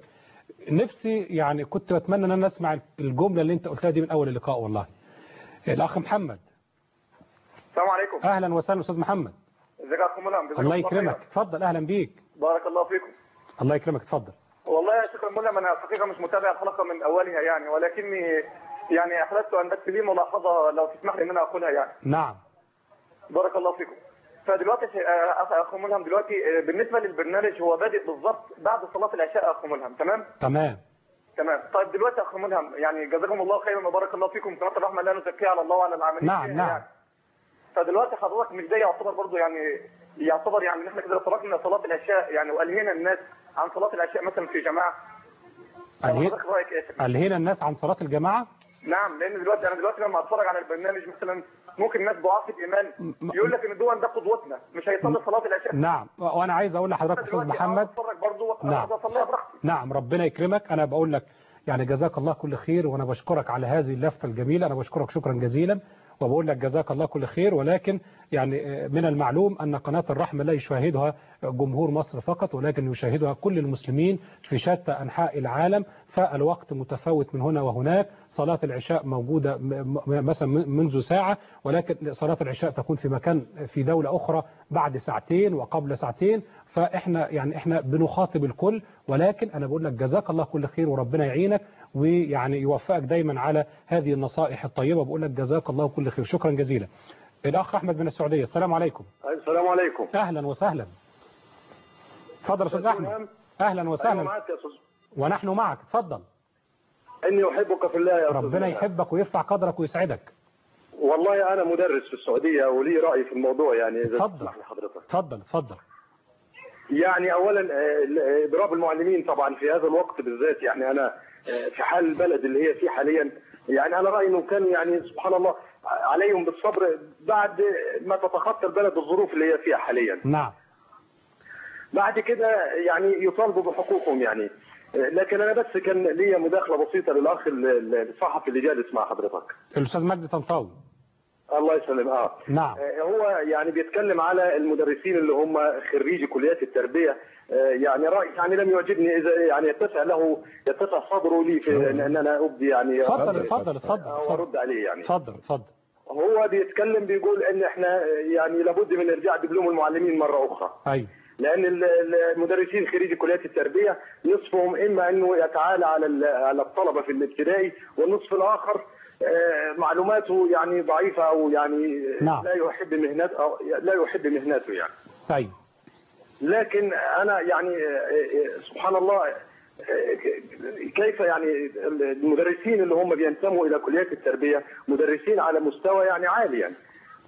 نفسي يعني كنت بتمنى ان انا اسمع الجمله اللي انت قلتها دي من اول اللقاء والله. الاخ محمد. السلام عليكم. اهلا وسهلا استاذ محمد. ازيك يا اخ ملهم؟ الله يكرمك، اتفضل. اهلا بيك. بارك الله فيكم. الله يكرمك، اتفضل. والله يا شيخ ملهم انا الحقيقه مش متابع الحلقه من اولها يعني، ولكني يعني احرجت ان بس لي ملاحظه لو تسمح لي ان انا اقولها يعني. نعم. بارك الله فيكم. فدلوقتي اخ ملهم دلوقتي بالنسبه للبرنامج هو بادئ بالظبط بعد صلاه العشاء يا اخ ملهم، تمام؟ تمام. تمام. طيب دلوقتي يا اخ ملهم يعني جزاكم الله خيرا وبارك الله فيكم، قناه الرحمه لا نزكيها على الله وعلى العاملين. نعم نعم. يعني. فدلوقتي حضرتك مش ده يعتبر برضه يعني يعتبر يعني ان احنا كده تركنا صلاه العشاء يعني والهينا الناس عن صلاه العشاء مثلا في جماعه. ألهي... الهينا الناس عن صلاه الجماعه؟ نعم، لان دلوقتي انا دلوقتي لما اتفرج على البرنامج مثلا ممكن ناس ضعاف الايمان يقول لك ان دول ده قدوتنا مش هيصلي صلاه العشاء. نعم، وانا عايز اقول لحضرتك استاذ محمد اتفرج برضه نعم اصليها براحتي. نعم ربنا يكرمك. انا بقول لك يعني جزاك الله كل خير، وانا بشكرك على هذه اللفته الجميله، انا بشكرك شكرا جزيلا وبقول لك جزاك الله كل خير. ولكن يعني من المعلوم أن قناة الرحمة لا يشاهدها جمهور مصر فقط، ولكن يشاهدها كل المسلمين في شتى أنحاء العالم، فالوقت متفاوت من هنا وهناك. صلاة العشاء موجودة مثلا منذ ساعة، ولكن صلاة العشاء تكون في مكان في دولة أخرى بعد ساعتين وقبل ساعتين، فإحنا يعني إحنا بنخاطب الكل. ولكن أنا بقول لك جزاك الله كل خير وربنا يعينك ويعني يوفقك دايما على هذه النصائح الطيبة. بقول لك جزاك الله كل خير، شكرا جزيلا. الأخ أحمد من السعودية. السلام عليكم. السلام عليكم. أهلا وسهلا. تفضل أستاذ أحمد. أهلا وسهلا. معك يا أستاذ. ونحن معك، تفضل. إني أحبك في الله يا أستاذ. ربنا يحبك ويرفع قدرك ويسعدك. والله أنا مدرس في السعودية ولي رأي في الموضوع يعني إذا تفضل حضرتك. تفضل تفضل. يعني أولا إضراب المعلمين طبعا في هذا الوقت بالذات، يعني أنا في حال البلد اللي هي فيه حاليا، يعني أنا رأيي إنه كان يعني سبحان الله عليهم بالصبر بعد ما تتخطى البلد الظروف اللي هي فيها حاليا. نعم. بعد كده يعني يطالبوا بحقوقهم يعني. لكن أنا بس كان لي مداخلة بسيطة للأخ الصحفي اللي جالس مع حضرتك. الأستاذ مجدي طنطاوي. الله يسلم. اه نعم. هو يعني بيتكلم على المدرسين اللي هم خريجي كليات التربيه، يعني راي يعني لم يعجبني اذا يعني يتسع له يتسع صدره لي في ان انا ابدي يعني اتفضل اتفضل اتفضل وارد عليه يعني. اتفضل اتفضل. هو بيتكلم بيقول ان احنا يعني لابد من ارجاع دبلوم المعلمين مره اخرى. ايوه. لان المدرسين خريجي كليات التربيه نصفهم اما انه يتعالى على على الطلبه في الابتدائي، والنصف الاخر معلوماته يعني ضعيفة أو يعني نعم. لا يحب مهنته أو لا يحب مهنته يعني. طيب. لكن أنا يعني سبحان الله كيف يعني المدرسين اللي هم بينتموا إلى كليات التربية مدرسين على مستوى يعني عالي يعني.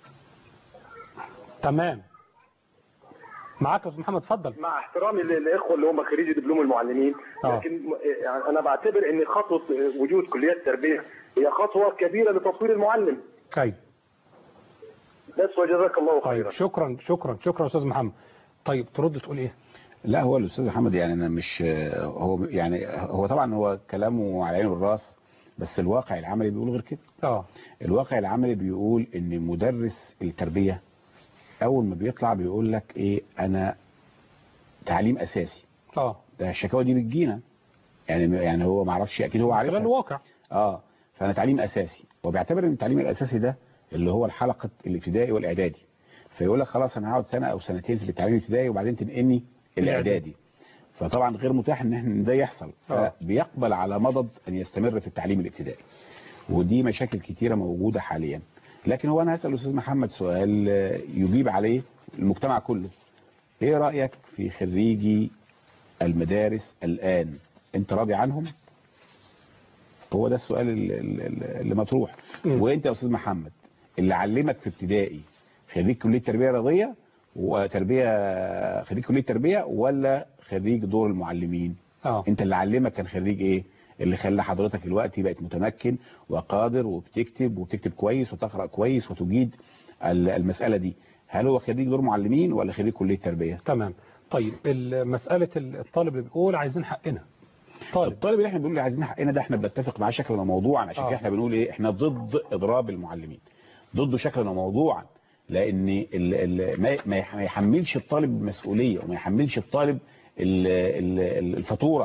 تمام. معاك يا استاذ محمد، اتفضل. مع احترامي للاخوه اللي هم خريجي دبلوم المعلمين، لكن يعني انا بعتبر ان خطوه وجود كليات تربيه هي خطوه كبيره لتطوير المعلم. طيب. بس وجزاك الله خيرا. طيب شكرا شكرا شكرا استاذ محمد. طيب ترد تقول ايه؟ لا هو الاستاذ محمد يعني انا مش هو يعني هو طبعا هو كلامه على عينه والراس، بس الواقع العملي بيقول غير كده. اه الواقع العملي بيقول ان مدرس التربيه اول ما بيطلع بيقول لك ايه، انا تعليم اساسي. اه ده الشكاوى دي بتجينا يعني يعني هو ما عرفش اكيد هو عارفها. ده الواقع. اه فانا تعليم اساسي، وبيعتبر ان التعليم الاساسي ده اللي هو الحلقه الابتدائي والاعدادي، فيقول لك خلاص انا هقعد سنه او سنتين في التعليم الابتدائي وبعدين تنقلني الاعدادي. فطبعا غير متاح ان احنا ده يحصل، فبيقبل على مضض ان يستمر في التعليم الابتدائي، ودي مشاكل كتيره موجوده حاليا. لكن هو انا هسال الاستاذ محمد سؤال يجيب عليه المجتمع كله. ايه رايك في خريجي المدارس الان؟ انت راضي عنهم؟ هو ده السؤال اللي مطروح. وانت يا استاذ محمد اللي علمك في ابتدائي خريج كليه تربيه رياضيه وتربيه خريج كليه تربيه ولا خريج دور المعلمين؟ اه انت اللي علمك كان خريج ايه اللي خلى حضرتك دلوقتي بقت متمكن وقادر وبتكتب وبتكتب كويس وتقرا كويس وتجيد المساله دي؟ هل هو خريج دور معلمين ولا خريج كليه تربيه؟ تمام. طيب مساله الطالب اللي بيقول عايزين حقنا، طالب الطالب اللي احنا بنقول اللي عايزين حقنا ده احنا بنتفق معاه شكلا وموضوعا، عشان كده احنا بنقول ايه، احنا ضد اضراب المعلمين، ضده شكلا وموضوعا، لان ال ال ما, ما يحملش الطالب مسؤوليه وما يحملش الطالب ال ال الفاتوره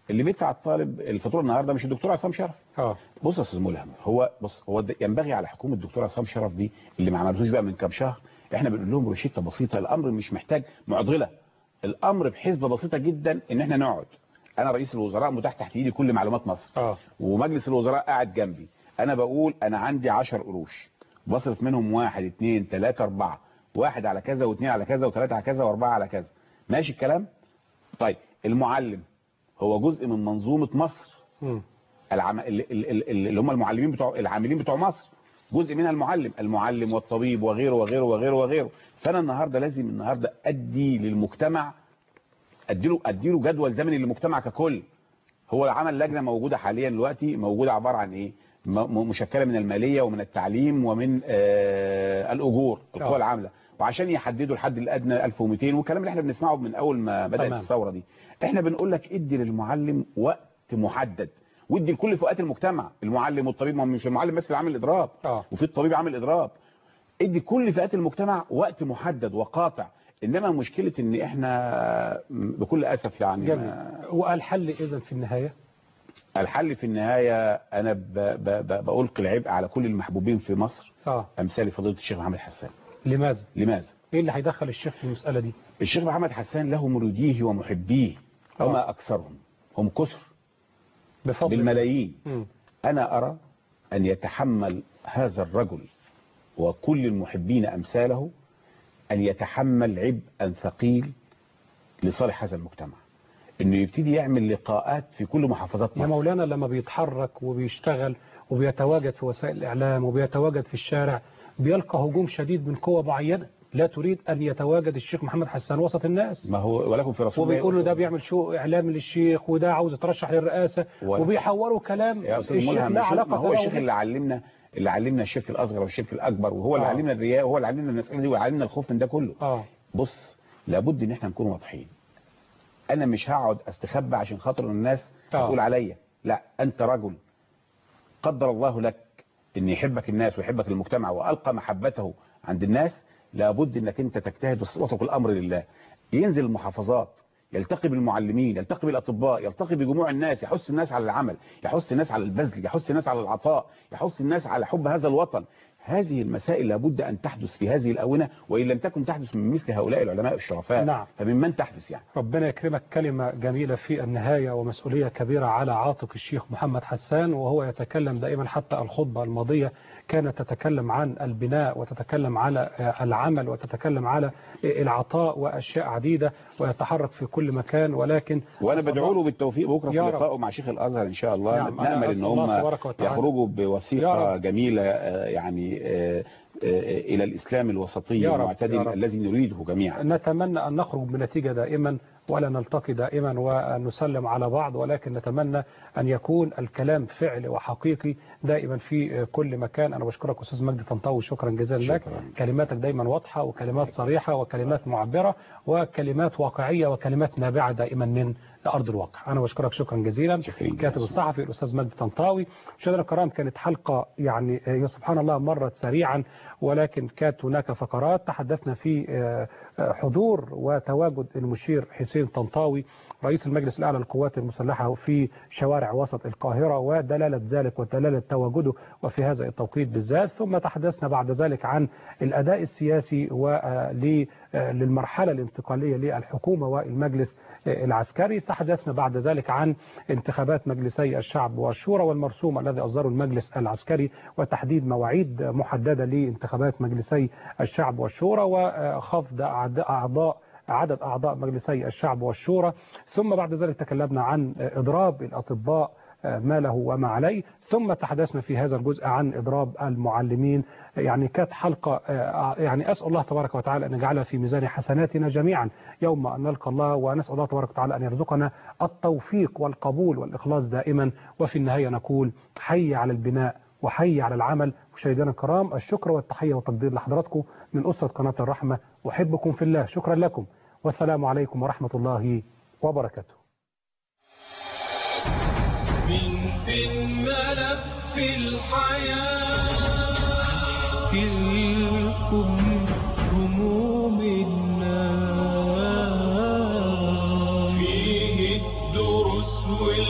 اللي بيدفع الطالب الفاتوره النهارده مش الدكتور عصام شرف. اه بص يا استاذ ملهم، هو بص هو ينبغي على حكومه الدكتور عصام شرف دي اللي ما عملتوش بقى من كام شهر، احنا بنقول لهم روشته بسيطه، الامر مش محتاج معضله، الامر بحسبه بسيطه جدا ان احنا نقعد، انا رئيس الوزراء متاح تحت ايدي كل معلومات مصر اه ومجلس الوزراء قاعد جنبي، انا بقول انا عندي عشر قروش بصرف منهم واحد اثنين ثلاثه اربعه، واحد على كذا واثنين على كذا وثلاثه على كذا واربعه على كذا، ماشي الكلام؟ طيب المعلم هو جزء من منظومه مصر. امم العم... اللي, اللي هم المعلمين بتوع العاملين بتوع مصر، جزء منها المعلم، المعلم والطبيب وغيره وغيره وغيره وغيره. فانا النهارده لازم النهارده ادي للمجتمع، اديله اديله جدول زمني للمجتمع ككل. هو عمل لجنه موجوده حاليا دلوقتي، موجوده عباره عن ايه؟ مشكله من الماليه ومن التعليم ومن آه الاجور القوى العامله، وعشان يحددوا الحد الادنى ألف ومئتين والكلام اللي احنا بنسمعه من اول ما بدات تمام. الثوره دي. احنا بنقول لك ادي للمعلم وقت محدد، وادي لكل فئات المجتمع، المعلم والطبيب، ما مش المعلم بس اللي عامل اضراب، اه وفي الطبيب عامل اضراب. ادي كل فئات المجتمع وقت محدد وقاطع. انما مشكله ان احنا بكل اسف يعني جميل. والحل اذا في النهايه؟ الحل في النهايه انا ب ب ب بألقي العبء على كل المحبوبين في مصر، اه امثال فضيله الشيخ محمد حسان. لماذا؟ لماذا؟ ايه اللي هيدخل الشيخ في المساله دي؟ الشيخ محمد حسان له مريديه ومحبيه وما اكثرهم، هم كثر بفضل بالملايين. م. انا ارى ان يتحمل هذا الرجل وكل المحبين امثاله ان يتحمل عبئا ثقيل لصالح هذا المجتمع، انه يبتدي يعمل لقاءات في كل محافظات مصر. يا مولانا لما بيتحرك وبيشتغل وبيتواجد في وسائل الاعلام وبيتواجد في الشارع بيلقى هجوم شديد من قوة معينة لا تريد ان يتواجد الشيخ محمد حسان وسط الناس. ما هو ولكم في رسول الله، وبيقولوا ده بيعمل شو اعلام للشيخ وده عاوز يترشح للرئاسة و... وبيحوروا كلام يا الشيخ لا علاقة له. هو الشيخ اللي علمنا اللي علمنا الشرك الاصغر والشرك الاكبر، وهو اللي آه. علمنا الرياء، وهو اللي علمنا المساله دي وعلمنا الخوف من ده كله. اه بص لابد ان احنا نكون واضحين. انا مش هقعد استخبى عشان خاطر الناس آه. تقول عليا، لا، انت رجل قدر الله لك ان يحبك الناس ويحبك المجتمع والقى محبته عند الناس، لابد انك انت تجتهد وتترك الامر لله. ينزل المحافظات، يلتقي بالمعلمين، يلتقي بالاطباء، يلتقي بجموع الناس، يحث الناس على العمل، يحث الناس على البذل، يحث الناس على العطاء، يحث الناس على حب هذا الوطن. هذه المسائل لابد ان تحدث في هذه الاونه، وان لم تكن تحدث من مثل هؤلاء العلماء الشرفاء. نعم. فممن تحدث يعني. ربنا يكرمك. كلمة جميلة في النهاية ومسؤولية كبيرة على عاتق الشيخ محمد حسان، وهو يتكلم دائما، حتى الخطبة الماضية كانت تتكلم عن البناء وتتكلم على العمل وتتكلم على العطاء وأشياء عديدة، ويتحرك في كل مكان. ولكن وانا بدعو له بالتوفيق بكره في لقائه مع شيخ الازهر ان شاء الله. نعم. نامل ان هم يخرجوا بوثيقه جميله يعني الى الاسلام الوسطي المعتدل الذي نريده جميعا. نتمنى ان نخرج بنتيجه دائما ولا نلتقي دائما ونسلم على بعض، ولكن نتمنى أن يكون الكلام فعلي وحقيقي دائما في كل مكان. أنا بشكرك أستاذ مجدي طنطاوي، شكرا جزيلا لك. كلماتك دايما واضحة وكلمات صريحة وكلمات معبرة وكلمات واقعية وكلمات نابعة دائما من أرض الواقع. أنا بشكرك شكرا جزيلا. كاتب الصحفي الأستاذ مجدي طنطاوي. مشاهدينا الكرام، كانت حلقة يعني يا سبحان الله مرت سريعا، ولكن كانت هناك فقرات تحدثنا في حضور وتواجد المشير حسين طنطاوي رئيس المجلس الأعلى للقوات المسلحة في شوارع وسط القاهرة، ودلالة ذلك ودلالة تواجده وفي هذا التوقيت بالذات. ثم تحدثنا بعد ذلك عن الأداء السياسي وللمرحلة الانتقالية للحكومة والمجلس العسكري. تحدثنا بعد ذلك عن انتخابات مجلسي الشعب والشورى والمرسوم الذي أصدره المجلس العسكري وتحديد مواعيد محددة لانتخابات مجلسي الشعب والشورى وخفض أعضاء عدد أعضاء مجلسي الشعب والشورى. ثم بعد ذلك تكلمنا عن إضراب الأطباء ما له وما عليه. ثم تحدثنا في هذا الجزء عن إضراب المعلمين. يعني كانت حلقة يعني أسأل الله تبارك وتعالى أن يجعلها في ميزان حسناتنا جميعا يوم أن نلقى الله، ونسأل الله تبارك وتعالى أن يرزقنا التوفيق والقبول والإخلاص دائما. وفي النهاية نقول حي على البناء وحي على العمل. مشاهدينا الكرام، الشكر والتحية والتقدير لحضراتكم من أسرة قناة الرحمة، أحبكم في الله. شكرا لكم والسلام عليكم ورحمة الله وبركاته. من بين ملف الحياة تلكم هموم الناس، فيه الدروس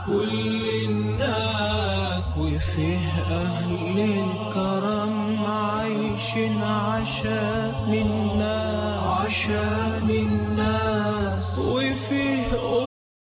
كل الناس، وفيه أهل الكرم عايشين عشان الناس، عشان الناس.